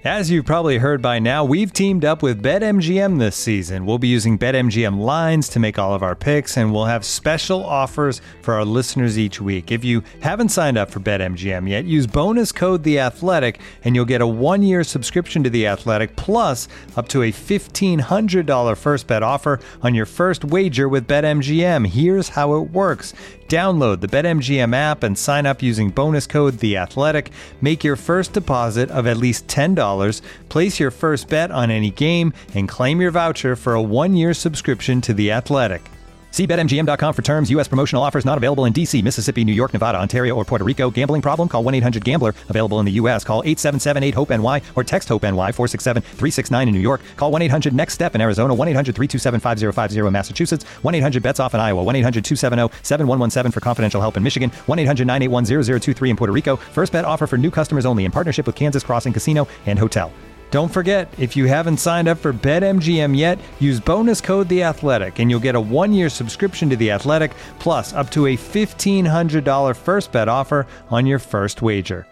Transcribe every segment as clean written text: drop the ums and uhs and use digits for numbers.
As you've probably heard by now, we've teamed up with BetMGM this season. We'll be using BetMGM lines to make all of our picks, and we'll have special offers for our listeners each week. If you haven't signed up for BetMGM yet, use bonus code The Athletic, and you'll get a 1-year subscription to The Athletic, plus up to a $1,500 first bet offer on your first wager with BetMGM. Here's how it works. Download the BetMGM app and sign up using bonus code The Athletic. Make your first deposit of at least $10. Place your first bet on any game and claim your voucher for a 1-year subscription to The Athletic. See BetMGM.com for terms. U.S. promotional offers not available in D.C., Mississippi, New York, Nevada, Ontario, or Puerto Rico. Gambling problem? Call 1-800-GAMBLER. Available in the U.S. Call 877-8-HOPE-NY or text HOPE-NY 467-369 in New York. Call 1-800-NEXT-STEP in Arizona. 1-800-327-5050 in Massachusetts. 1-800-BETS-OFF in Iowa. 1-800-270-7117 for confidential help in Michigan. 1-800-981-0023 in Puerto Rico. First bet offer for new customers only in partnership with Kansas Crossing Casino and Hotel. Don't forget, if you haven't signed up for BetMGM yet, use bonus code The Athletic, and you'll get a 1-year subscription to The Athletic, plus up to a $1,500 first bet offer on your first wager.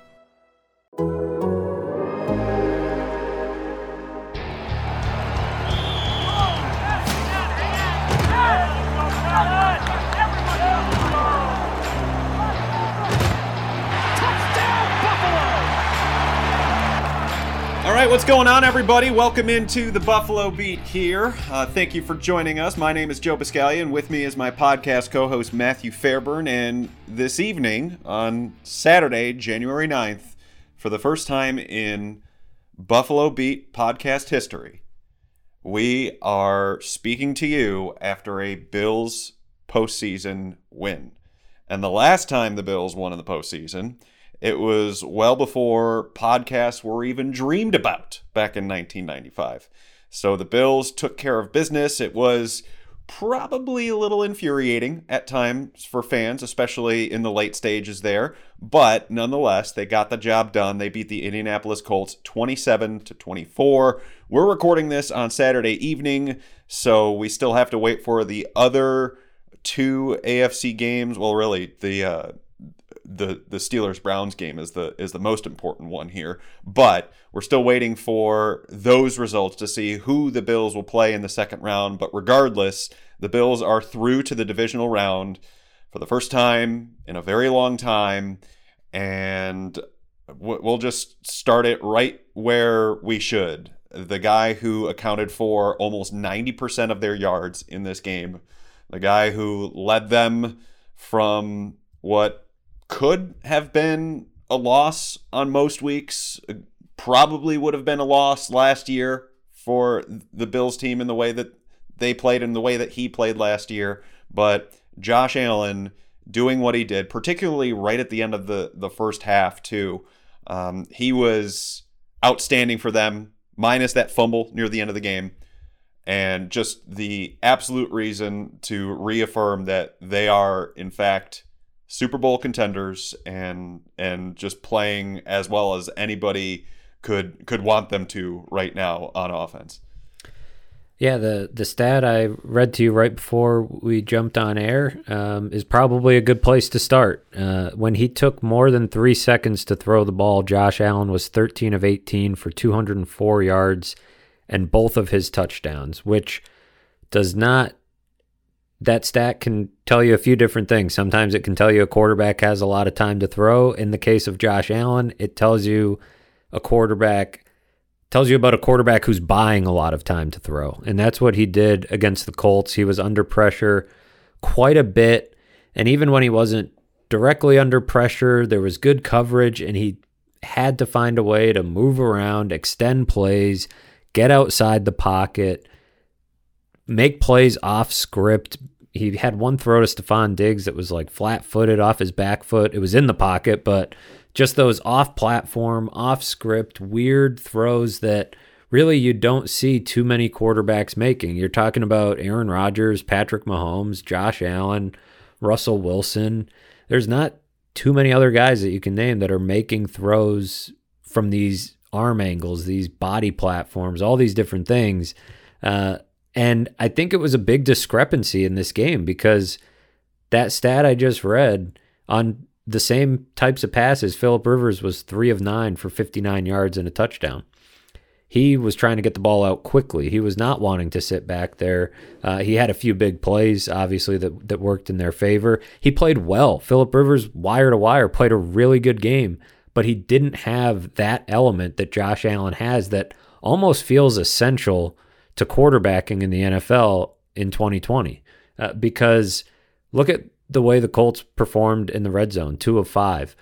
All right, what's going on, everybody? Welcome into the Buffalo Beat here. Thank you for joining us. My name is Joe Biscaglia, and with me is my podcast co-host Matthew Fairburn. And this evening, on Saturday, January 9th, for the first time in Buffalo Beat podcast history, we are speaking to you after a Bills postseason win. And the last time the Bills won in the postseason, it was well before podcasts were even dreamed about back in 1995. So the Bills took care of business. It was probably a little infuriating at times for fans, especially in the late stages there. But nonetheless, they got the job done. They beat the Indianapolis Colts 27-24. We're recording this on Saturday evening, so we still have to wait for the other two AFC games. Well, really, the Steelers-Browns game is the most important one here, but we're still waiting for those results to see who the Bills will play in the second round. But regardless, the Bills are through to the divisional round for the first time in a very long time, and we'll just start it right where we should. The guy who accounted for almost 90% of their yards in this game, the guy who led them from what could have been a loss on most weeks, probably would have been a loss last year for the Bills team in the way that they played and the way that he played last year. But Josh Allen doing what he did, particularly right at the end of the first half too. He was outstanding for them, minus that fumble near the end of the game. And just the absolute reason to reaffirm that they are, in fact, Super Bowl contenders and just playing as well as anybody could want them to right now on offense. Yeah, the stat I read to you right before we jumped on air is probably a good place to start. When he took more than 3 seconds to throw the ball, Josh Allen was 13 of 18 for 204 yards and both of his touchdowns, which does not... That stat can tell you a few different things. Sometimes it can tell you a quarterback has a lot of time to throw. In the case of Josh Allen, it tells you about a quarterback who's buying a lot of time to throw. And that's what he did against the Colts. He was under pressure quite a bit. And even when he wasn't directly under pressure, there was good coverage, and he had to find a way to move around, extend plays, get outside the pocket, make plays off script. He had one throw to Stephon Diggs that was like flat-footed off his back foot. It was in the pocket, but just those off-platform, off-script, weird throws that really you don't see too many quarterbacks making. You're talking about Aaron Rodgers, Patrick Mahomes, Josh Allen, Russell Wilson. There's not too many other guys that you can name that are making throws from these arm angles, these body platforms, all these different things. And I think it was a big discrepancy in this game because that stat I just read, on the same types of passes. Phillip Rivers was 3 of 9 for 59 yards and a touchdown. He was trying to get the ball out quickly. He was not wanting to sit back there. He had a few big plays, obviously, that worked in their favor. He played well. Phillip Rivers, wire to wire, played a really good game, but he didn't have that element that Josh Allen has that almost feels essential to quarterbacking in the NFL in 2020. Because look at the way the Colts performed in the red zone, 2 of 5,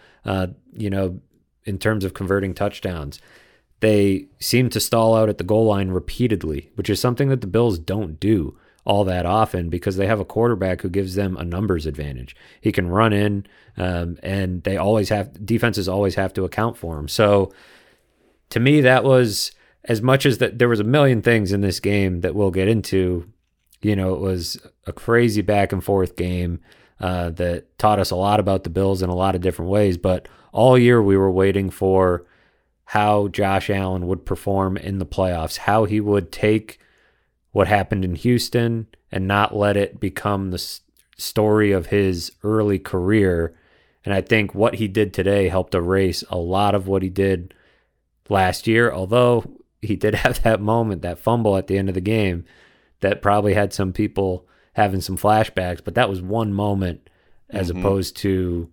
in terms of converting touchdowns. They seem to stall out at the goal line repeatedly, which is something that the Bills don't do all that often because they have a quarterback who gives them a numbers advantage. He can run in, and defenses always have to account for him. So to me, that was, as much as that there was a million things in this game that we'll get into, it was a crazy back and forth game that taught us a lot about the Bills in a lot of different ways. But all year we were waiting for how Josh Allen would perform in the playoffs, how he would take what happened in Houston and not let it become the story of his early career. And I think what he did today helped erase a lot of what he did last year, although he did have that moment, that fumble at the end of the game that probably had some people having some flashbacks, but that was one moment as opposed to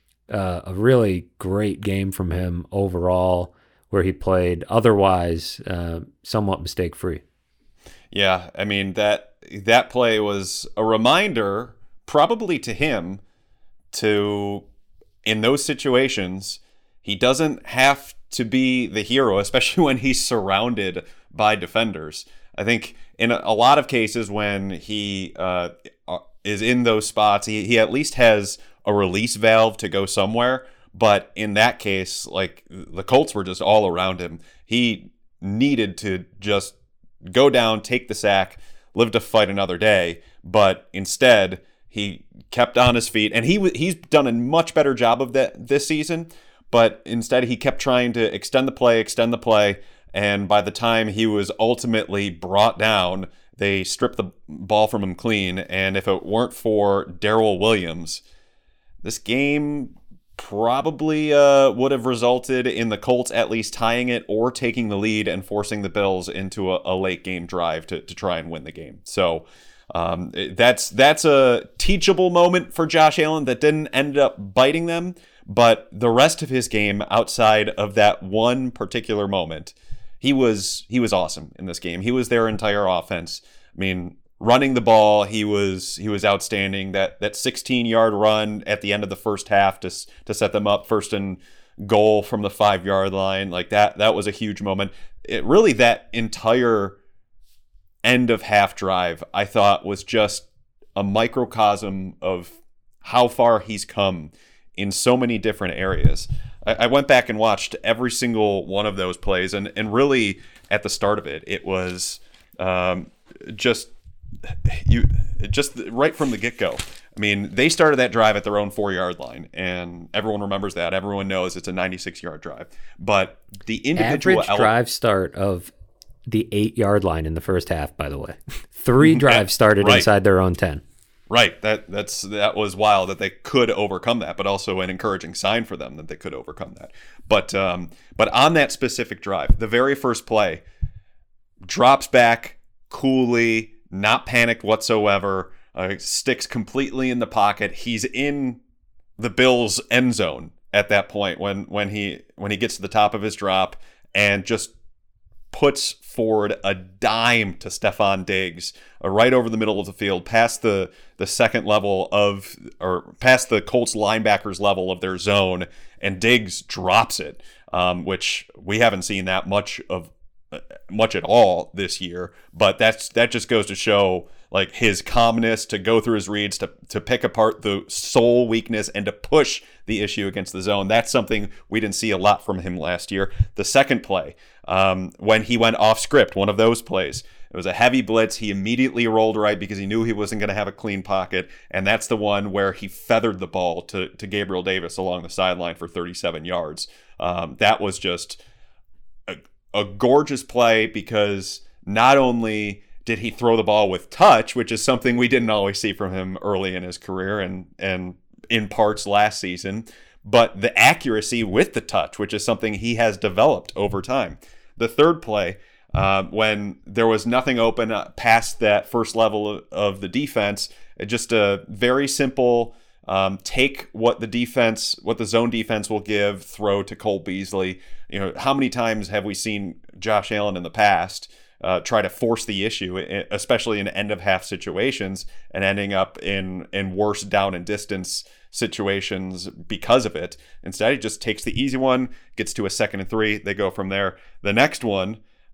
a really great game from him overall, where he played otherwise somewhat mistake-free. Yeah, I mean, that play was a reminder, probably to him, to, in those situations, he doesn't have to be the hero, especially when he's surrounded by defenders. I think in a lot of cases when he is in those spots, he at least has a release valve to go somewhere. But in that case, like, the Colts were just all around him. He needed to just go down, take the sack, live to fight another day. But instead, he kept on his feet, and he's done a much better job of that this season. But instead, he kept trying to extend the play, and by the time he was ultimately brought down, they stripped the ball from him clean. And if it weren't for Darrell Williams, this game probably would have resulted in the Colts at least tying it or taking the lead and forcing the Bills into a late game drive to try and win the game. So that's a teachable moment for Josh Allen that didn't end up biting them, but the rest of his game outside of that one particular moment, he was awesome in this game. He was their entire offense. I mean, running the ball, he was outstanding. That 16-yard run at the end of the first half to set them up first and goal from the 5-yard line, like that was a huge moment. That entire end of half drive, I thought, was just a microcosm of how far he's come in so many different areas. I went back and watched every single one of those plays, and really at the start of it, it was just right from the get-go. I mean, they started that drive at their own 4-yard line, and everyone remembers that. Everyone knows it's a 96-yard drive. But the individual average drive start of the 8-yard line in the first half, by the way. 3 drives started inside their own 10. Right. That was wild that they could overcome that, but also an encouraging sign for them that they could overcome that. But on that specific drive, the very first play, drops back coolly, not panicked whatsoever, sticks completely in the pocket. He's in the Bills' end zone at that point when he gets to the top of his drop and just puts forward a dime to Stefon Diggs right over the middle of the field, past the second level or past the Colts linebackers level of their zone, and Diggs drops it, which we haven't seen that much at all this year. But that just goes to show, like, his calmness to go through his reads, to pick apart the sole weakness and to push the issue against the zone. That's something we didn't see a lot from him last year. The second play, when he went off script, one of those plays, it was a heavy blitz. He immediately rolled right because he knew he wasn't going to have a clean pocket. And that's the one where he feathered the ball to Gabriel Davis along the sideline for 37 yards. That was just a gorgeous play, because not only did he throw the ball with touch, which is something we didn't always see from him early in his career and in parts last season, but the accuracy with the touch, which is something he has developed over time. The third play, when there was nothing open past that first level of the defense, just a very simple take what the zone defense will give, throw to Cole Beasley. How many times have we seen Josh Allen in the past try to force the issue, especially in end of half situations, and ending up in worse down and distance situations because of it. Instead, he just takes the easy one, gets to a 2nd and 3. They go from there. The next one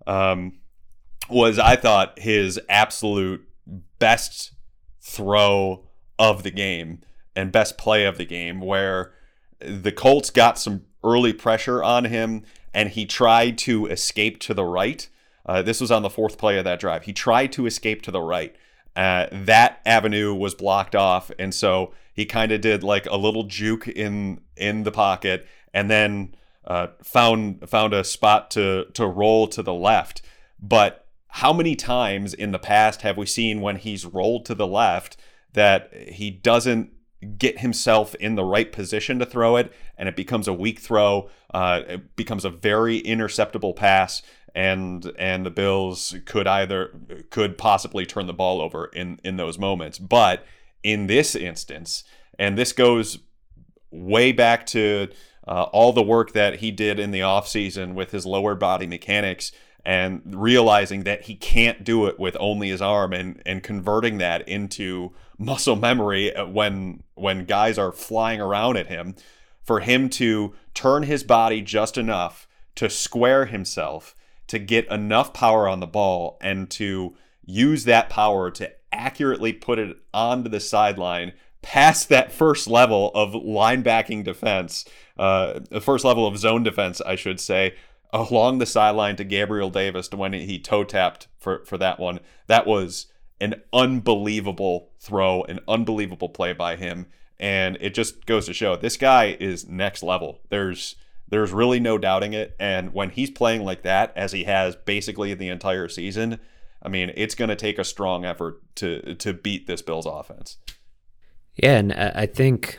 was, I thought, his absolute best throw of the game and best play of the game, where the Colts got some early pressure on him and he tried to escape to the right. This was on the 4th play of that drive. He tried to escape to the right. That avenue was blocked off, and so he kind of did like a little juke in the pocket, and then found a spot to roll to the left. But how many times in the past have we seen when he's rolled to the left that he doesn't get himself in the right position to throw it, and it becomes a weak throw? It becomes a very interceptable pass. And the Bills could possibly turn the ball over in those moments. But in this instance, and this goes way back to all the work that he did in the offseason with his lower body mechanics, and realizing that he can't do it with only his arm, and converting that into muscle memory when guys are flying around at him, for him to turn his body just enough to square himself, to get enough power on the ball, and to use that power to accurately put it onto the sideline past that first level of linebacking defense, the first level of zone defense, I should say, along the sideline to Gabriel Davis when he toe tapped for that one. That was an unbelievable throw, an unbelievable play by him. And it just goes to show this guy is next level. There's really no doubting it. And when he's playing like that, as he has basically the entire season, I mean, it's going to take a strong effort to beat this Bills offense. Yeah, and I think,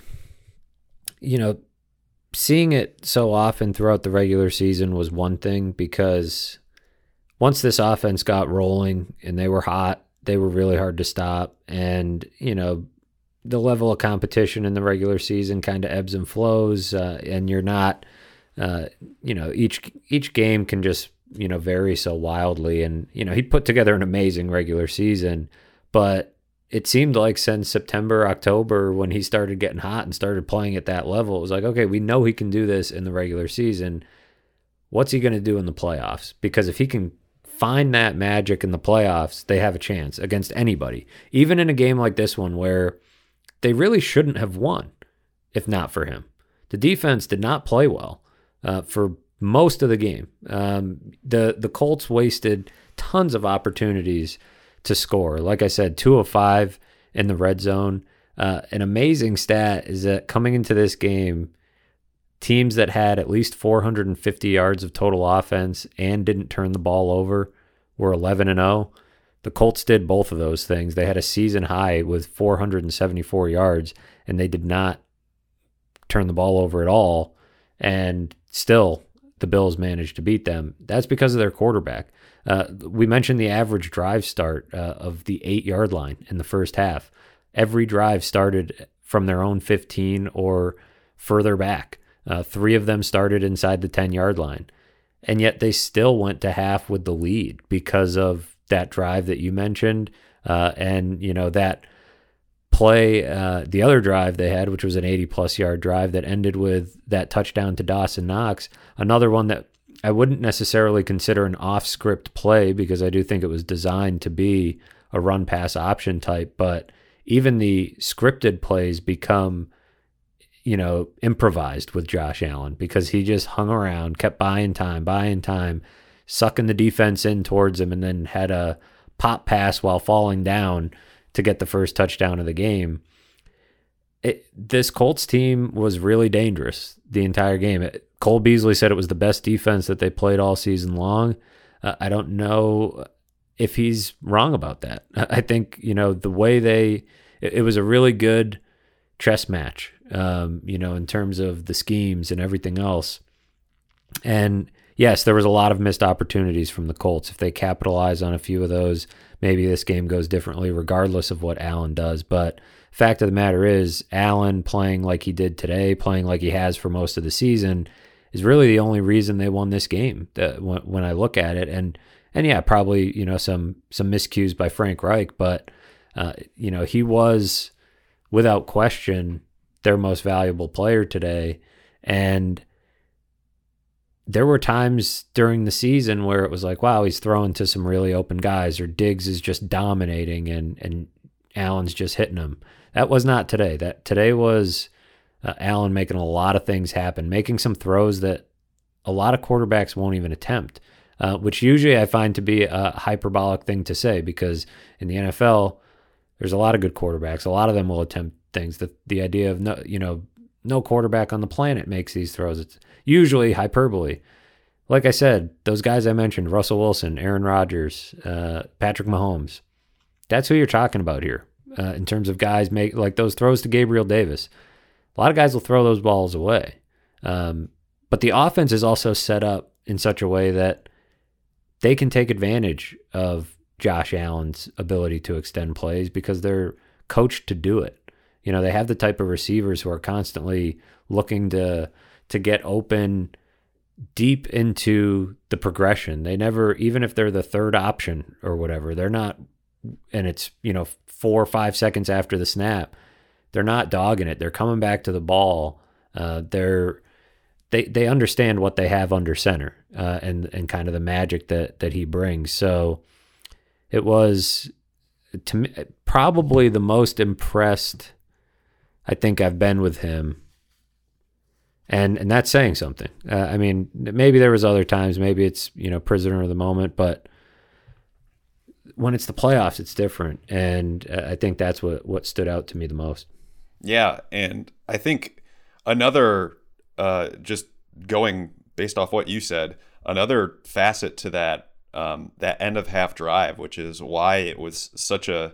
seeing it so often throughout the regular season was one thing, because once this offense got rolling and they were hot, they were really hard to stop. And, the level of competition in the regular season kind of ebbs and flows, and you're not, each game can just, vary so wildly. And, he put together an amazing regular season, but it seemed like since September, October, when he started getting hot and started playing at that level, it was like, okay, we know he can do this in the regular season. What's he going to do in the playoffs? Because if he can find that magic in the playoffs, they have a chance against anybody, even in a game like this one where they really shouldn't have won if not for him. The defense did not play well for most of the game. The Colts wasted tons of opportunities to score. Like I said, 2 of 5 in the red zone. An amazing stat is that coming into this game, teams that had at least 450 yards of total offense and didn't turn the ball over were 11-0. The Colts did both of those things. They had a season high with 474 yards, and they did not turn the ball over at all. And still, the Bills managed to beat them. That's because of their quarterback. We mentioned the average drive start of the 8-yard line in the first half. Every drive started from their own 15 or further back. 3 of them started inside the 10-yard line. And yet they still went to half with the lead because of that drive that you mentioned. And, that play, the other drive they had, which was an 80-plus yard drive that ended with that touchdown to Dawson Knox. Another one that I wouldn't necessarily consider an off-script play, because I do think it was designed to be a run-pass option type. But even the scripted plays become, improvised with Josh Allen, because he just hung around, kept buying time, sucking the defense in towards him, and then had a pop pass while falling down to get the first touchdown of the game. This Colts team was really dangerous the entire game. Cole Beasley said it was the best defense that they played all season long. I don't know if he's wrong about that. I think, the way it was a really good chess match in terms of the schemes and everything else. And yes, there was a lot of missed opportunities from the Colts. If they capitalize on a few of those, maybe this game goes differently regardless of what Allen does. But fact of the matter is, Allen playing like he did today, playing like he has for most of the season, is really the only reason they won this game when I look at it. And yeah, probably, some miscues by Frank Reich, but, he was without question their most valuable player today. And there were times during the season where it was like, wow, he's throwing to some really open guys, or Diggs is just dominating and Allen's just hitting him. That was not today. Today was Allen making a lot of things happen, making some throws that a lot of quarterbacks won't even attempt, which usually I find to be a hyperbolic thing to say, because in the NFL, there's a lot of good quarterbacks. A lot of them will attempt things. The idea of no quarterback on the planet makes these throws. It's usually hyperbole. Like I said, those guys I mentioned, Russell Wilson, Aaron Rodgers, Patrick Mahomes, that's who you're talking about here in terms of guys make like those throws to Gabriel Davis. A lot of guys will throw those balls away. But the offense is also set up in such a way that they can take advantage of Josh Allen's ability to extend plays because they're coached to do it. They have the type of receivers who are constantly looking to get open deep into the progression. They never, even if they're the third option or whatever, they're not, and it's, 4 or 5 seconds after the snap, they're not dogging it. They're coming back to the ball. They understand what they have under center and kind of the magic that he brings. So it was, to me, probably the most impressed I think I've been with him. And that's saying something. Maybe there was other times, maybe it's, prisoner of the moment, but when it's the playoffs, it's different. And I think that's what stood out to me the most. Yeah. And I think another, just going based off what you said, another facet to that, that end of half drive, which is why it was such a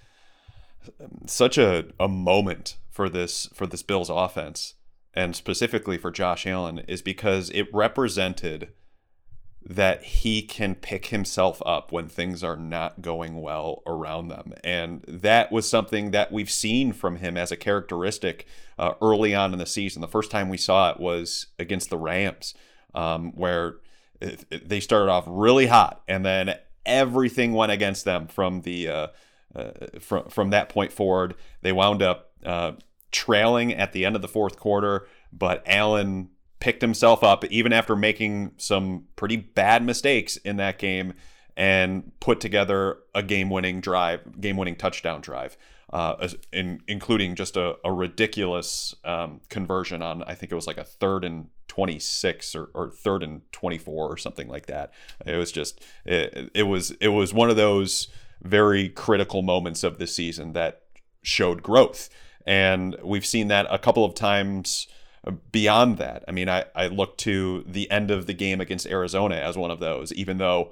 moment for this Bills offense, and specifically for Josh Allen, is because it represented that he can pick himself up when things are not going well around them. And that was something that we've seen from him as a characteristic early on in the season. The first time we saw it was against the Rams, where they started off really hot, and then everything went against them from the from that point forward. They wound up trailing at the end of the fourth quarter, but Allen picked himself up even after making some pretty bad mistakes in that game and put together a game-winning touchdown drive, including just a ridiculous conversion on, I think it was like a 3rd and 26 or 3rd and 24 or something like that. It was just it was one of those very critical moments of the season that showed growth. And we've seen that a couple of times beyond that. I mean, I look to the end of the game against Arizona as one of those, even though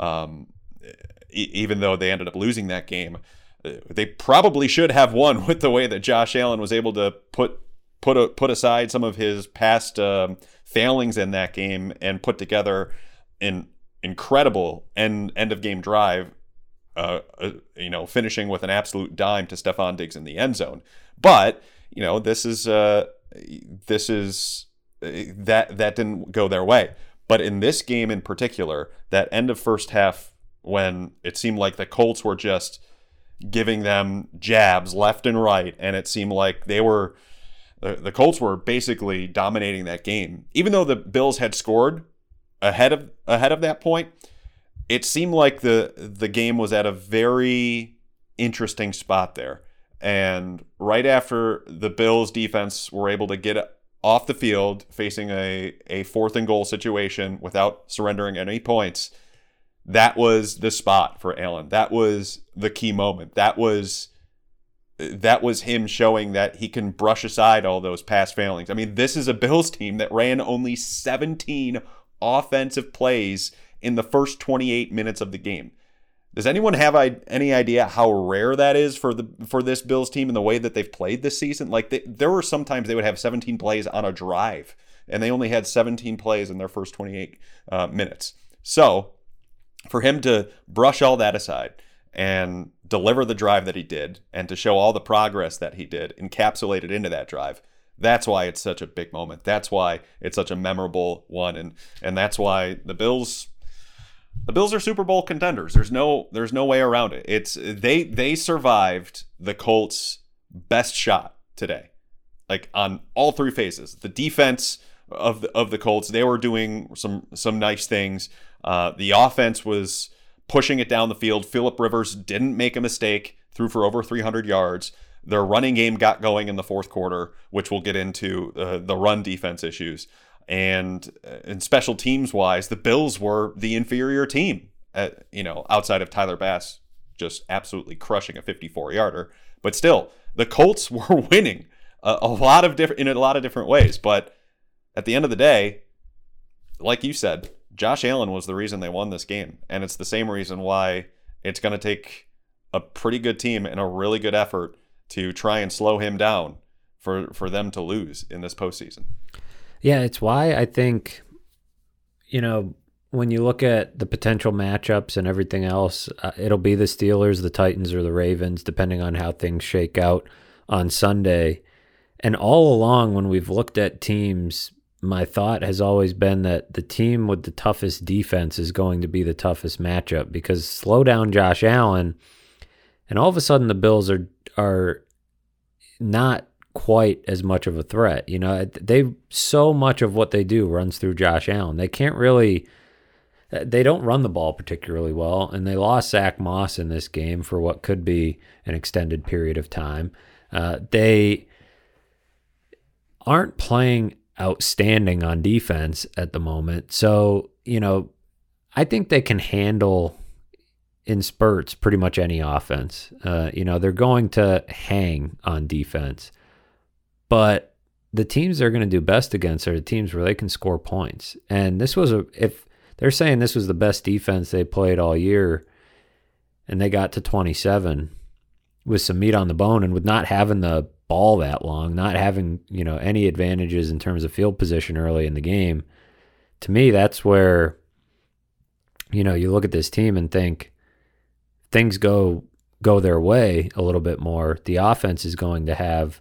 they ended up losing that game. They probably should have won with the way that Josh Allen was able to put aside some of his past failings in that game and put together an incredible end of game drive, finishing with an absolute dime to Stephon Diggs in the end zone. But this is that didn't go their way. But in this game in particular, that end of first half, when it seemed like the Colts were just giving them jabs left and right, and it seemed like the Colts were basically dominating that game, even though the Bills had scored ahead of that point. It seemed like the game was at a very interesting spot there. And right after the Bills defense were able to get off the field facing a 4th and goal situation without surrendering any points, that was the spot for Allen. That was the key moment. That was him showing that he can brush aside all those past failings. I mean, this is a Bills team that ran only 17 offensive plays in the first 28 minutes of the game. Does anyone have any idea how rare that is for this Bills team and the way that they've played this season? Like there were sometimes they would have 17 plays on a drive, and they only had 17 plays in their first 28 minutes. So for him to brush all that aside and deliver the drive that he did, and to show all the progress that he did encapsulated into that drive, that's why it's such a big moment. That's why it's such a memorable one, and that's why the Bills are Super Bowl contenders. There's no way around it. It's they survived the Colts' best shot today, like on all three phases. The defense of the Colts, they were doing some nice things. The offense was pushing it down the field. Phillip Rivers didn't make a mistake, threw for over 300 yards. Their running game got going in the fourth quarter, which we'll get into the run defense issues. And special teams wise, the Bills were the inferior team, outside of Tyler Bass just absolutely crushing a 54-yarder. But still, the Colts were winning in a lot of different ways. But at the end of the day, like you said, Josh Allen was the reason they won this game. And it's the same reason why it's going to take a pretty good team and a really good effort to try and slow him down for them to lose in this postseason. Yeah, it's why I think, when you look at the potential matchups and everything else, it'll be the Steelers, the Titans, or the Ravens, depending on how things shake out on Sunday. And all along when we've looked at teams, my thought has always been that the team with the toughest defense is going to be the toughest matchup, because slow down Josh Allen, and all of a sudden the Bills are not quite as much of a threat. So much of what they do runs through Josh Allen. They don't run the ball particularly well, and they lost Zach Moss in this game for what could be an extended period of time. They aren't playing outstanding on defense at the moment. So, I think they can handle in spurts pretty much any offense. They're going to hang on defense. But the teams they're going to do best against are the teams where they can score points. And if they're saying this was the best defense they played all year, and they got to 27 with some meat on the bone, and with not having the ball that long, not having, any advantages in terms of field position early in the game, to me, that's where, you look at this team and think things go their way a little bit more. The offense is going to have,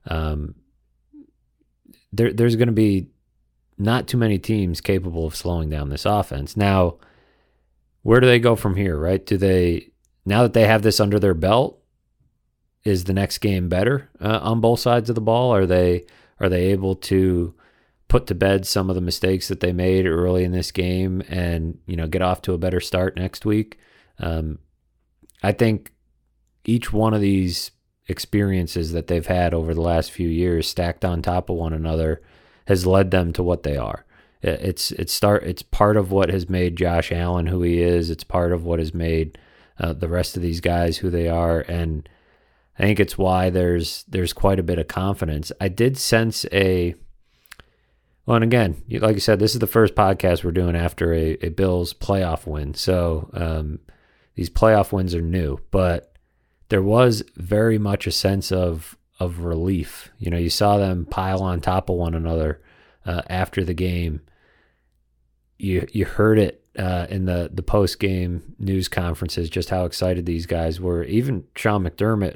there's going to be not too many teams capable of slowing down this offense. Now, where do they go from here, right? Now that they have this under their belt, is the next game better on both sides of the ball? Are they able to put to bed some of the mistakes that they made early in this game and, get off to a better start next week? I think each one of these experiences that they've had over the last few years stacked on top of one another has led them to what they are. It's part of what has made Josh Allen who he is. It's part of what has made the rest of these guys who they are, and I think it's why there's quite a bit of confidence. I did sense and again, like you said, this is the first podcast we're doing after a Bills playoff win, so these playoff wins are new, but there was very much a sense of relief. You saw them pile on top of one another after the game. You heard it in the post-game news conferences, just how excited these guys were. Even Sean McDermott,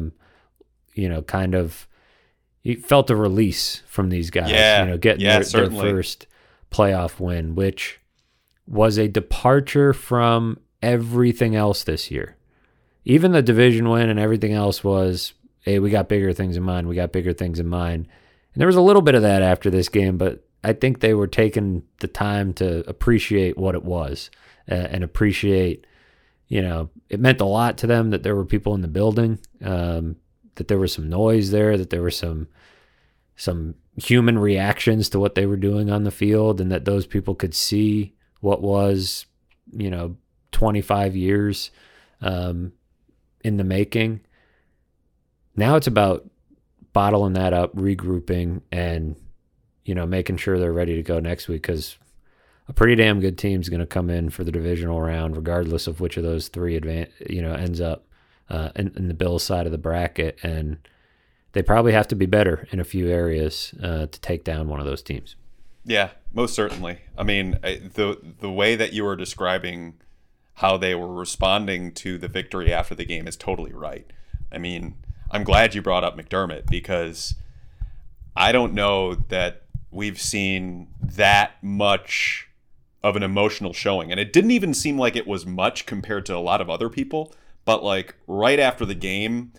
he felt a release from these guys, getting their first playoff win, which was a departure from everything else this year. Even the division win and everything else was, hey, we got bigger things in mind. And there was a little bit of that after this game, but I think they were taking the time to appreciate what it was and appreciate, it meant a lot to them that there were people in the building, that there was some noise there, that there were some human reactions to what they were doing on the field, and that those people could see what was, 25 years in the making. Now it's about bottling that up, regrouping, and making sure they're ready to go next week, because a pretty damn good team's going to come in for the divisional round, regardless of which of those three ends up in the Bills side of the bracket, and they probably have to be better in a few areas to take down one of those teams. Yeah, most certainly. I mean, the way that you were describing how they were responding to the victory after the game is totally right. I mean, I'm glad you brought up McDermott, because I don't know that we've seen that much of an emotional showing. And it didn't even seem like it was much compared to a lot of other people. But like right after the game,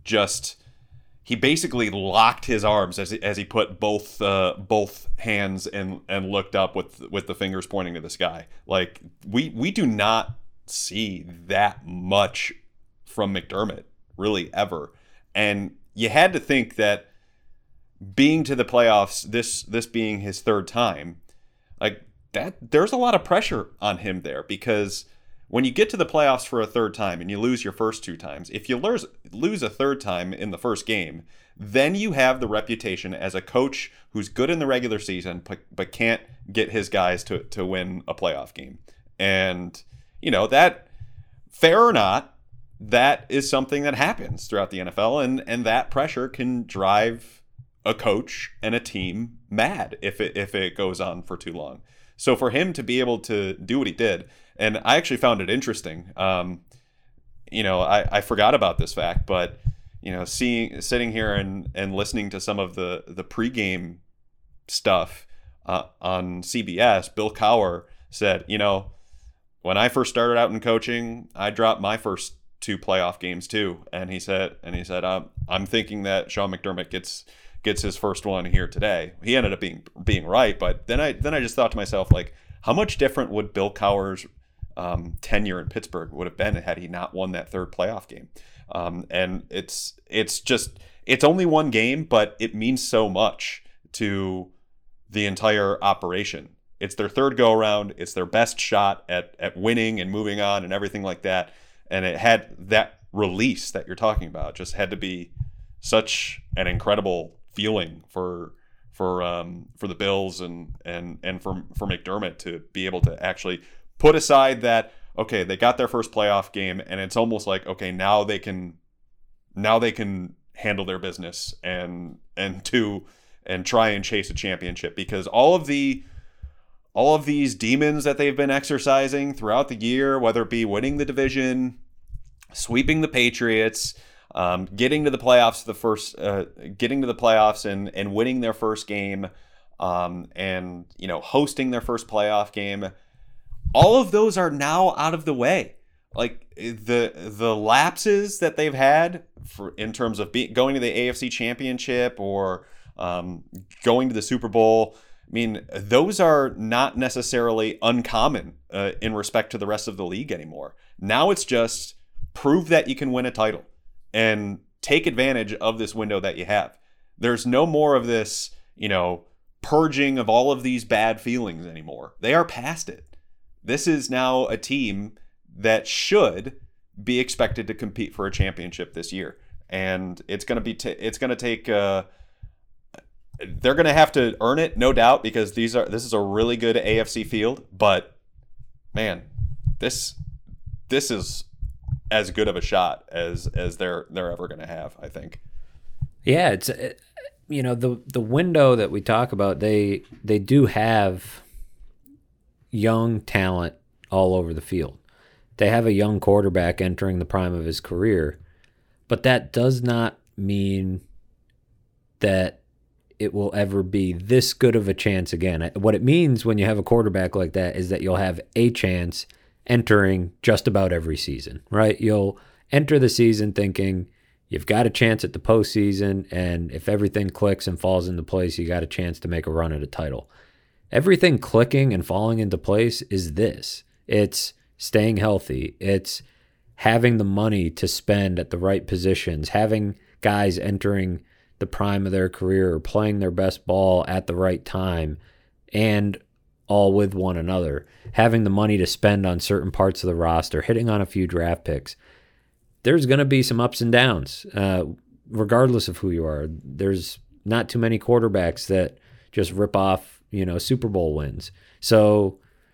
he basically locked his arms as he put both hands and looked up with the fingers pointing to the sky. Like we do not see that much from McDermott really ever. And you had to think that being to the playoffs, this being his third time, like that, there's a lot of pressure on him there, because when you get to the playoffs for a third time and you lose your first two times, if you lose a third time in the first game, then you have the reputation as a coach who's good in the regular season but can't get his guys to win a playoff game. And, that, fair or not, that is something that happens throughout the NFL, and that pressure can drive a coach and a team mad if it goes on for too long. So for him to be able to do what he did, and I actually found it interesting. I forgot about this fact, but sitting here and listening to some of the pregame stuff on CBS, Bill Cowher said, when I first started out in coaching, I dropped my first two playoff games too, and he said, I'm thinking that Sean McDermott gets his first one here today. He ended up being right, but then I just thought to myself, like, how much different would Bill Cowher's tenure in Pittsburgh would have been had he not won that third playoff game? And it's only one game, but it means so much to the entire operation. It's their third go around. It's their best shot at winning and moving on and everything like that. And it had that release that you're talking about. Just had to be such an incredible feeling for the Bills and for McDermott to be able to actually put aside that, okay, they got their first playoff game, and it's almost like, okay, now they can handle their business and try and chase a championship, because all of these demons that they've been exercising throughout the year, whether it be winning the division, sweeping the Patriots, getting to the playoffs and winning their first game, and hosting their first playoff game, all of those are now out of the way. Like the lapses that they've had in terms of going to the AFC Championship or going to the Super Bowl, I mean, those are not necessarily uncommon in respect to the rest of the league anymore. Now it's just prove that you can win a title and take advantage of this window that you have. There's no more of this, purging of all of these bad feelings anymore. They are past it. This is now a team that should be expected to compete for a championship this year, and it's going to take. They're going to have to earn it, no doubt, because this is a really good AFC field. But man, this is as good of a shot as they're ever going to have, I think. Yeah, it's the window that we talk about. They do have young talent all over the field. They have a young quarterback entering the prime of his career, but that does not mean that it will ever be this good of a chance again. What it means when you have a quarterback like that is that you'll have a chance entering just about every season, right? You'll enter the season thinking you've got a chance at the postseason, and if everything clicks and falls into place, you got a chance to make a run at a title. Everything clicking and falling into place is this. It's staying healthy. It's having the money to spend at the right positions, having guys entering the prime of their career or playing their best ball at the right time, and all with one another, having the money to spend on certain parts of the roster, hitting on a few draft picks. There's going to be some ups and downs, regardless of who you are. There's not too many quarterbacks that just rip off, Super Bowl wins. So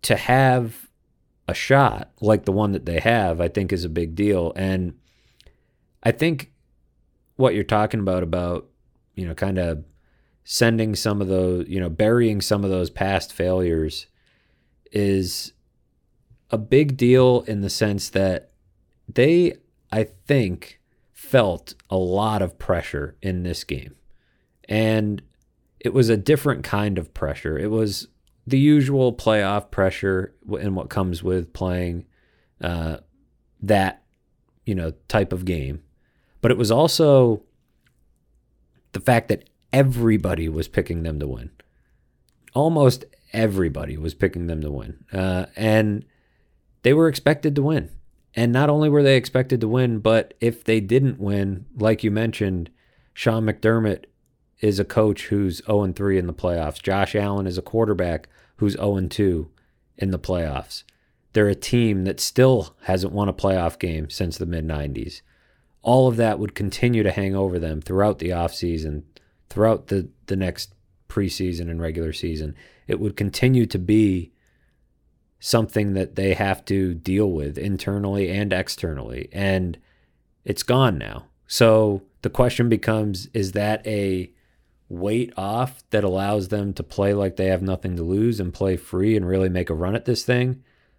to have a shot like the one that they have, I think is a big deal. And I think what you're talking about, kind of sending some of those, burying some of those past failures is a big deal in the sense that they, I think, felt a lot of pressure in this game. And it was a different kind of pressure. It was the usual playoff pressure and what comes with playing that, type of game. But it was also the fact that everybody was picking them to win. Almost everybody was picking them to win. And they were expected to win. And not only were they expected to win, but if they didn't win, like you mentioned, Sean McDermott is a coach who's 0-3 in the playoffs. Josh Allen is a quarterback who's 0-2 in the playoffs. They're a team that still hasn't won a playoff game since the mid-90s. All of that would continue to hang over them throughout the offseason, throughout the next preseason and regular season. It would continue to be something that they have to deal with internally and externally. And it's gone now. So the question becomes, is that a weight off that allows them to play like they have nothing to lose and play free and really make a run at this thing?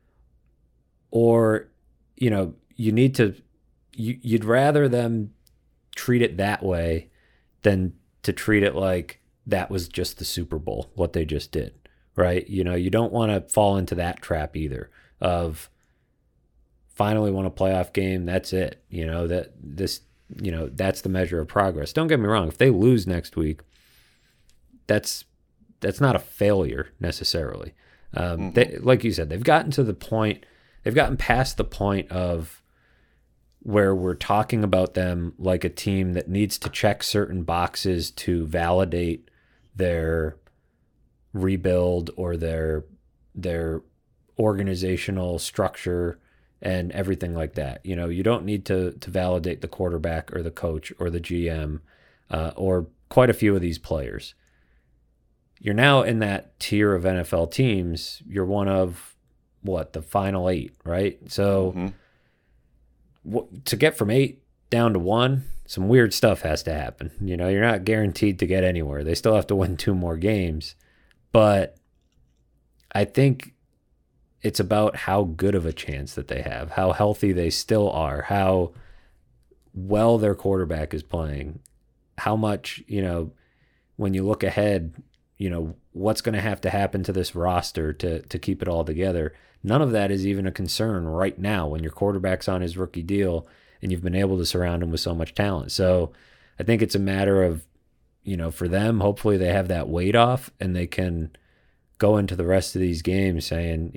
Or, you'd rather them treat it that way than to treat it like that was just the Super Bowl, what they just did, right? You don't want to fall into that trap either of finally won a playoff game. That's it. That's the measure of progress. Don't get me wrong. If they lose next week, that's not a failure necessarily. They, like you said, they've gotten past the point of where we're talking about them like a team that needs to check certain boxes to validate their rebuild or their organizational structure and everything like that. You don't need to validate the quarterback or the coach or the GM or quite a few of these players. You're now in that tier of NFL teams. You're one of the final 8, right? So to get from 8 down to 1, some weird stuff has to happen. You're not guaranteed to get anywhere. They still have to win 2 more games. But I think it's about how good of a chance that they have, how healthy they still are, how well their quarterback is playing, how much, when you look ahead, what's going to have to happen to this roster to keep it all together. None of that is even a concern right now when your quarterback's on his rookie deal and you've been able to surround him with so much talent. So I think it's a matter of, for them, hopefully they have that weight off and they can go into the rest of these games saying,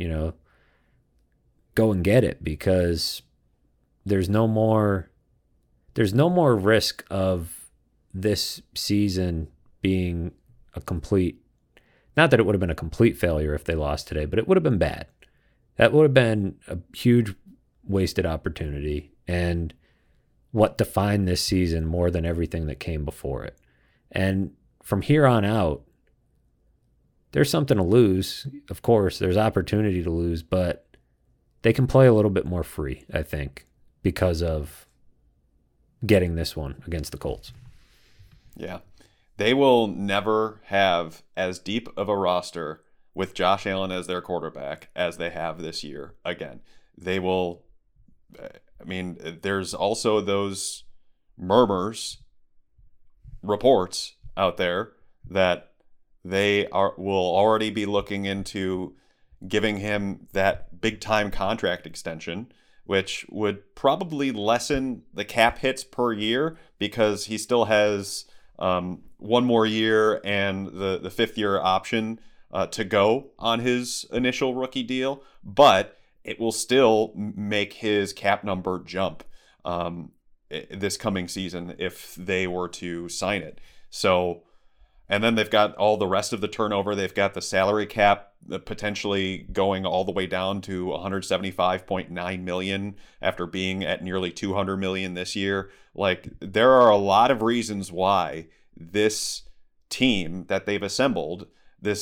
go and get it, because there's no more risk of this season being a complete, not that it would have been a complete failure if they lost today, but it would have been bad. That would have been a huge wasted opportunity and what defined this season more than everything that came before it. And from here on out, there's something to lose. Of course, there's opportunity to lose, but they can play a little bit more free, I think, because of getting this one against the Colts. Yeah. They will never have as deep of a roster with Josh Allen as their quarterback as they have this year again. They will, there's also those reports out there that will already be looking into giving him that big time contract extension, which would probably lessen the cap hits per year because he still has one more year and the 5th year option to go on his initial rookie deal, but it will still make his cap number jump this coming season if they were to sign it. So, and then they've got all the rest of the turnover. They've got the salary cap potentially going all the way down to $175.9 million after being at nearly $200 million this year. Like, there are a lot of reasons why this team that they've assembled, this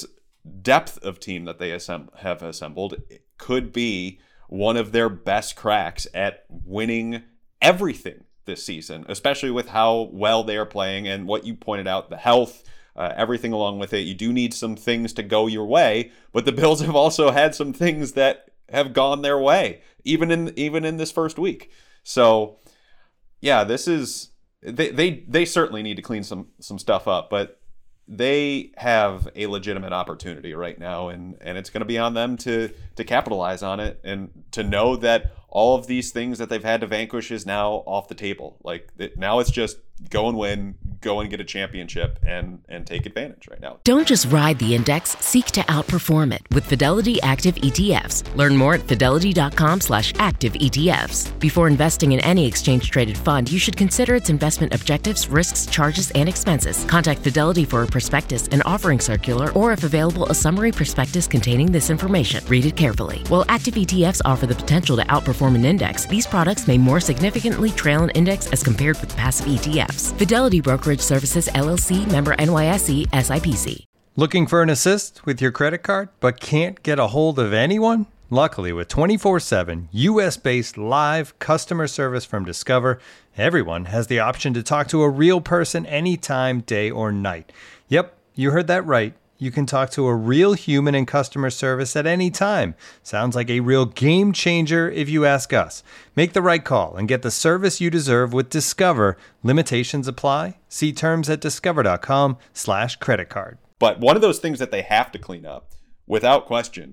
depth of team that they have assembled could be one of their best cracks at winning everything this season, especially with how well they are playing and what you pointed out, the health, everything along with it. You do need some things to go your way, but the Bills have also had some things that have gone their way, even in this first week. So, yeah, this is they certainly need to clean some stuff up, but they have a legitimate opportunity right now, and it's going to be on them to capitalize on it and to know that all of these things that they've had to vanquish is now off the table. Like now it's just go and win, go and get a championship and take advantage right now. Don't just ride the index, seek to outperform it with Fidelity Active ETFs. Learn more at fidelity.com/active ETFs. Before investing in any exchange-traded fund, you should consider its investment objectives, risks, charges, and expenses. Contact Fidelity for a prospectus, an offering circular, or if available, a summary prospectus containing this information. Read it carefully. While active ETFs offer the potential to outperform an index, these products may more significantly trail an index as compared with passive ETFs. Fidelity Brokerage Services, LLC, member NYSE, SIPC. Looking for an assist with your credit card, but can't get a hold of anyone? Luckily, with 24/7 U.S.-based live customer service from Discover, everyone has the option to talk to a real person anytime, day or night. Yep, you heard that right. You can talk to a real human in customer service at any time. Sounds like a real game changer if you ask us. Make the right call and get the service you deserve with Discover. Limitations apply. See terms at discover.com/creditcard. But one of those things that they have to clean up, without question,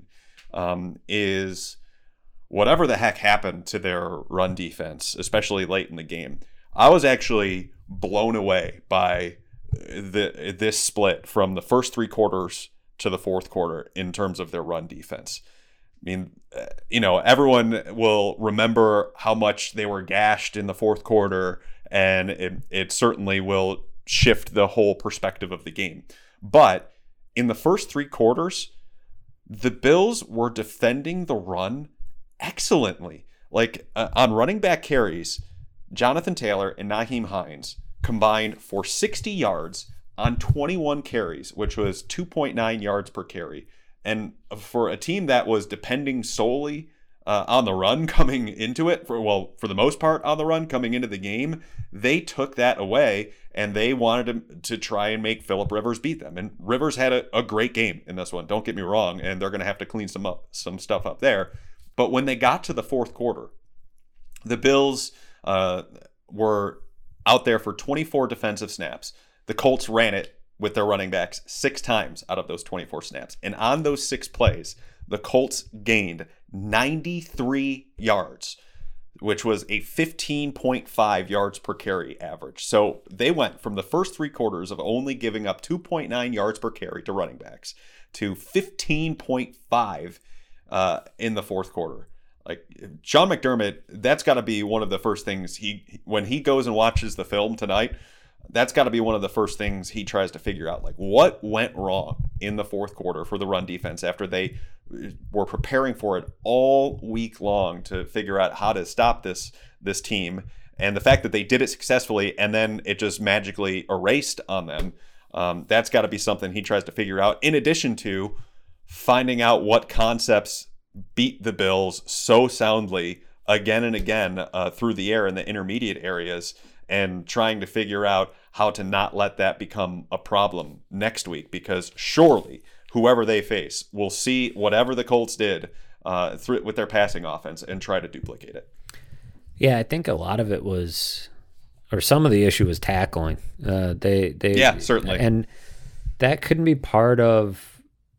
is whatever the heck happened to their run defense, especially late in the game. I was actually blown away by this split from the first three quarters to the fourth quarter in terms of their run defense. I mean, everyone will remember how much they were gashed in the fourth quarter, and it certainly will shift the whole perspective of the game. But in the first three quarters, the Bills were defending the run excellently. Like on running back carries, Jonathan Taylor and Nyheim Hines combined for 60 yards on 21 carries, which was 2.9 yards per carry. And for a team that was depending solely on the run coming into it, for the most part on the run coming into the game, they took that away and they wanted to try and make Phillip Rivers beat them. And Rivers had a great game in this one, don't get me wrong, and they're going to have to clean some stuff up there. But when they got to the fourth quarter, the Bills were out there for 24 defensive snaps. The Colts ran it with their running backs 6 times out of those 24 snaps. And on those 6 plays, the Colts gained 93 yards, which was a 15.5 yards per carry average. So they went from the first 3 quarters of only giving up 2.9 yards per carry to running backs to 15.5 in the fourth quarter. Like Sean McDermott, that's got to be one of the first things when he goes and watches the film tonight, that's got to be one of the first things he tries to figure out. Like what went wrong in the fourth quarter for the run defense after they were preparing for it all week long to figure out how to stop this team. And the fact that they did it successfully and then it just magically erased on them, that's got to be something he tries to figure out, in addition to finding out what concepts beat the Bills so soundly again and again through the air in the intermediate areas, and trying to figure out how to not let that become a problem next week, because surely whoever they face will see whatever the Colts did with their passing offense and try to duplicate it. Yeah, I think a lot of it was, or some of the issue was tackling. Yeah, certainly. And that couldn't be part of,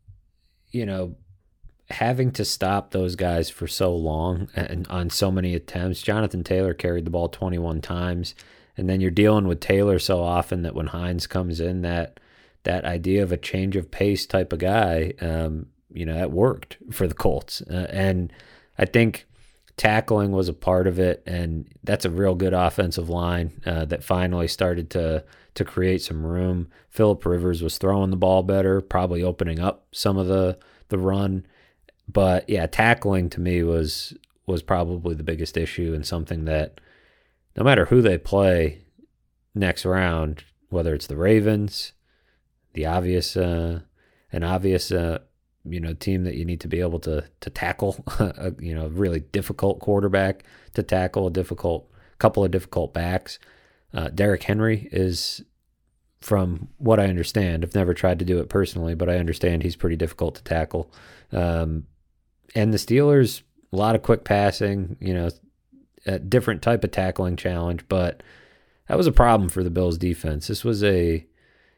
having to stop those guys for so long and on so many attempts. Jonathan Taylor carried the ball 21 times, and then you're dealing with Taylor so often that when Hines comes in, that idea of a change of pace type of guy, that worked for the Colts. And I think tackling was a part of it, and that's a real good offensive line that finally started to create some room. Phillip Rivers was throwing the ball better, probably opening up some of the run. But yeah, tackling to me was probably the biggest issue, and something that no matter who they play next round, whether it's the Ravens, the obvious an obvious team that you need to be able to tackle, a really difficult quarterback to tackle, couple of difficult backs. Derrick Henry is, from what I understand, I've never tried to do it personally, but I understand he's pretty difficult to tackle. And the Steelers, a lot of quick passing, a different type of tackling challenge, but that was a problem for the Bills defense. This was a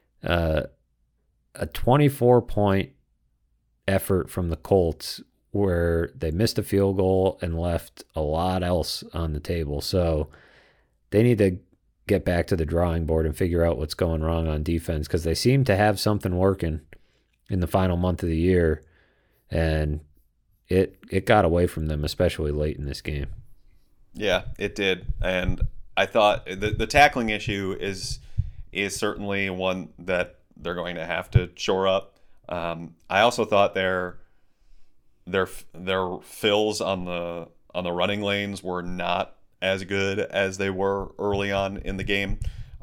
24-point effort from the Colts where they missed a field goal and left a lot else on the table. So they need to get back to the drawing board and figure out what's going wrong on defense, because they seem to have something working in the final month of the year, and it got away from them, especially late in this game. Yeah, it did. And I thought the tackling issue is certainly one that they're going to have to shore up. I also thought their fills on the running lanes were not as good as they were early on in the game.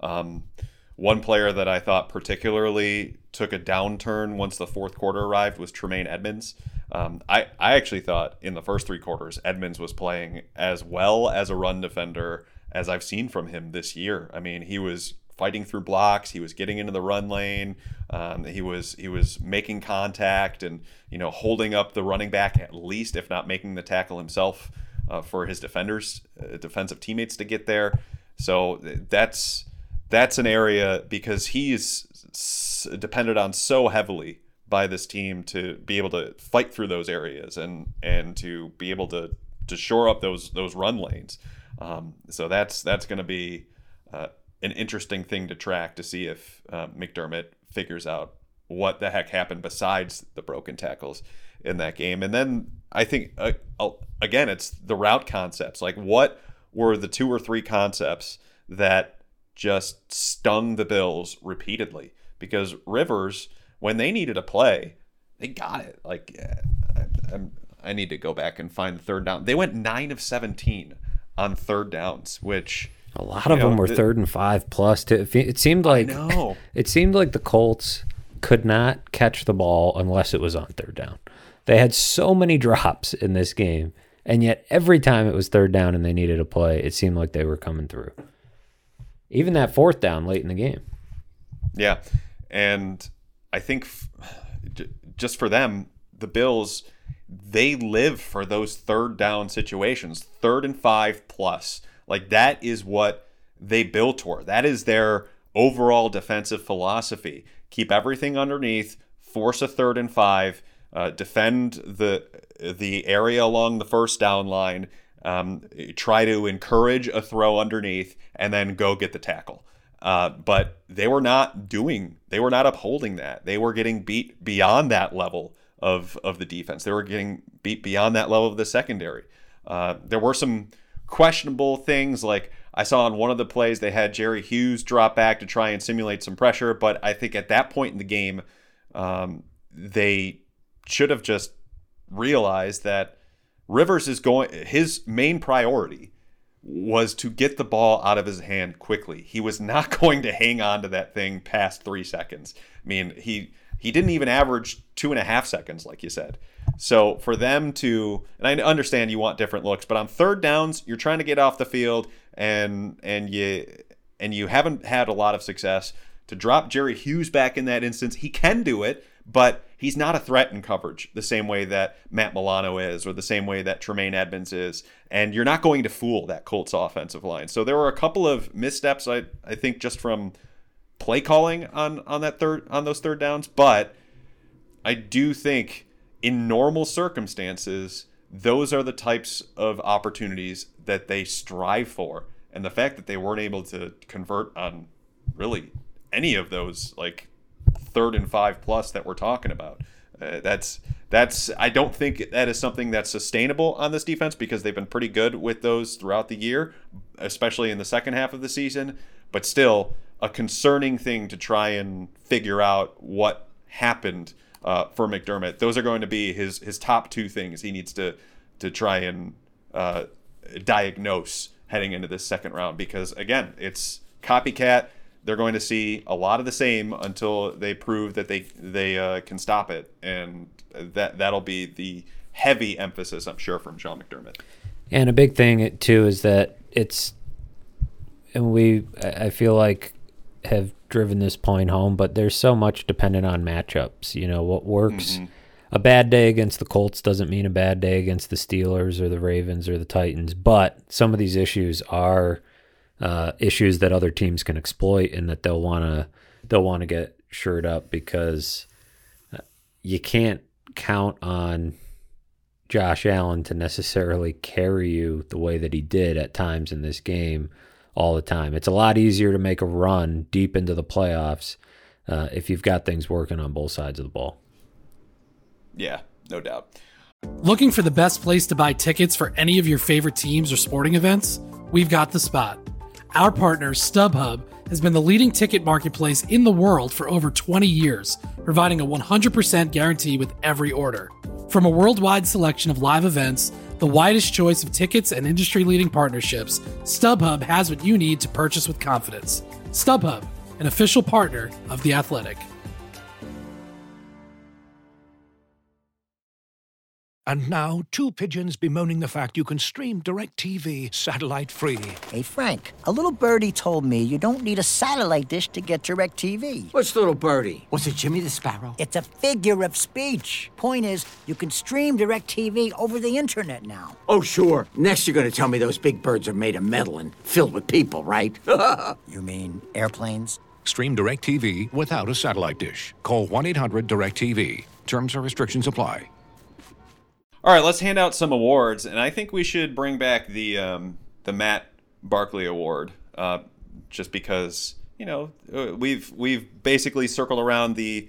One player that I thought particularly took a downturn once the fourth quarter arrived was Tremaine Edmunds. I actually thought in the first three quarters Edmunds was playing as well as a run defender as I've seen from him this year. I mean, he was fighting through blocks, he was getting into the run lane, he was making contact and holding up the running back at least, if not making the tackle himself, for his defensive teammates to get there. So that's an area, because he's depended on so heavily by this team to be able to fight through those areas and to be able to shore up those run lanes. So that's going to be an interesting thing to track, to see if McDermott figures out what the heck happened besides the broken tackles in that game. And then I think, again, it's the route concepts. Like, what were the 2 or 3 concepts that just stung the Bills repeatedly? Because Rivers, when they needed a play, they got it. Like, I need to go back and find the third down. They went 9 of 17 on third downs, which a lot of them were 3rd and 5 plus. It seemed like the Colts could not catch the ball unless it was on third down. They had so many drops in this game, and yet every time it was third down and they needed a play, it seemed like they were coming through. Even that fourth down late in the game. Yeah, and I think just for them, the Bills, they live for those third down situations, 3rd and 5 plus. Like, that is what they build toward. That is their overall defensive philosophy. Keep everything underneath, force a 3rd and 5, defend the area along the first down line, try to encourage a throw underneath, and then go get the tackle. But they were not upholding that. They were getting beat beyond that level of the defense. They were getting beat beyond that level of the secondary. There were some questionable things, like I saw on one of the plays they had Jerry Hughes drop back to try and simulate some pressure, but I think at that point in the game they should have just realized that Rivers his main priority was to get the ball out of his hand quickly. He was not going to hang on to that thing past 3 seconds. I mean, he didn't even average 2.5 seconds, like you said. So for them to, and I understand you want different looks, but on third downs, you're trying to get off the field, and you haven't had a lot of success. To drop Jerry Hughes back in that instance, he can do it, but he's not a threat in coverage the same way that Matt Milano is, or the same way that Tremaine Edmunds is, and you're not going to fool that Colts offensive line. So there were a couple of missteps, I think, just from play calling on those third downs, but I do think in normal circumstances, those are the types of opportunities that they strive for. And the fact that they weren't able to convert on really any of those, like 3rd and 5 plus that we're talking about, that's I don't think that is something that's sustainable on this defense, because they've been pretty good with those throughout the year, especially in the second half of the season. But still, a concerning thing to try and figure out what happened for McDermott. Those are going to be his top 2 things he needs to try and diagnose heading into this second round, because again, it's copycat. they're going to see a lot of the same until they prove that they can stop it, and that'll be the heavy emphasis, I'm sure, from Sean McDermott. And a big thing too is that I feel like have driven this point home, but there's so much dependent on matchups. You know, what works. Mm-hmm. A bad day against the Colts doesn't mean a bad day against the Steelers or the Ravens or the Titans, but some of these issues are issues that other teams can exploit, and that they'll want to get shored up, because you can't count on Josh Allen to necessarily carry you the way that he did at times in this game all the time. It's a lot easier to make a run deep into the playoffs if you've got things working on both sides of the ball. Yeah, no doubt. Looking for the best place to buy tickets for any of your favorite teams or sporting events? We've got the spot. Our partner, StubHub, has been the leading ticket marketplace in the world for over 20 years, providing a 100% guarantee with every order. From a worldwide selection of live events, the widest choice of tickets, and industry-leading partnerships, StubHub has what you need to purchase with confidence. StubHub, an official partner of The Athletic. And now, two pigeons bemoaning the fact you can stream DirecTV satellite-free. Hey, Frank, a little birdie told me you don't need a satellite dish to get DirecTV. What's little birdie? Was it Jimmy the Sparrow? It's a figure of speech. Point is, you can stream DirecTV over the internet now. Oh, sure. Next you're going to tell me those big birds are made of metal and filled with people, right? You mean airplanes? Stream DirecTV without a satellite dish. Call 1-800-DirecTV. Terms and restrictions apply. All right, let's hand out some awards, and I think we should bring back the Matt Barkley Award, just because, you know, we've basically circled around the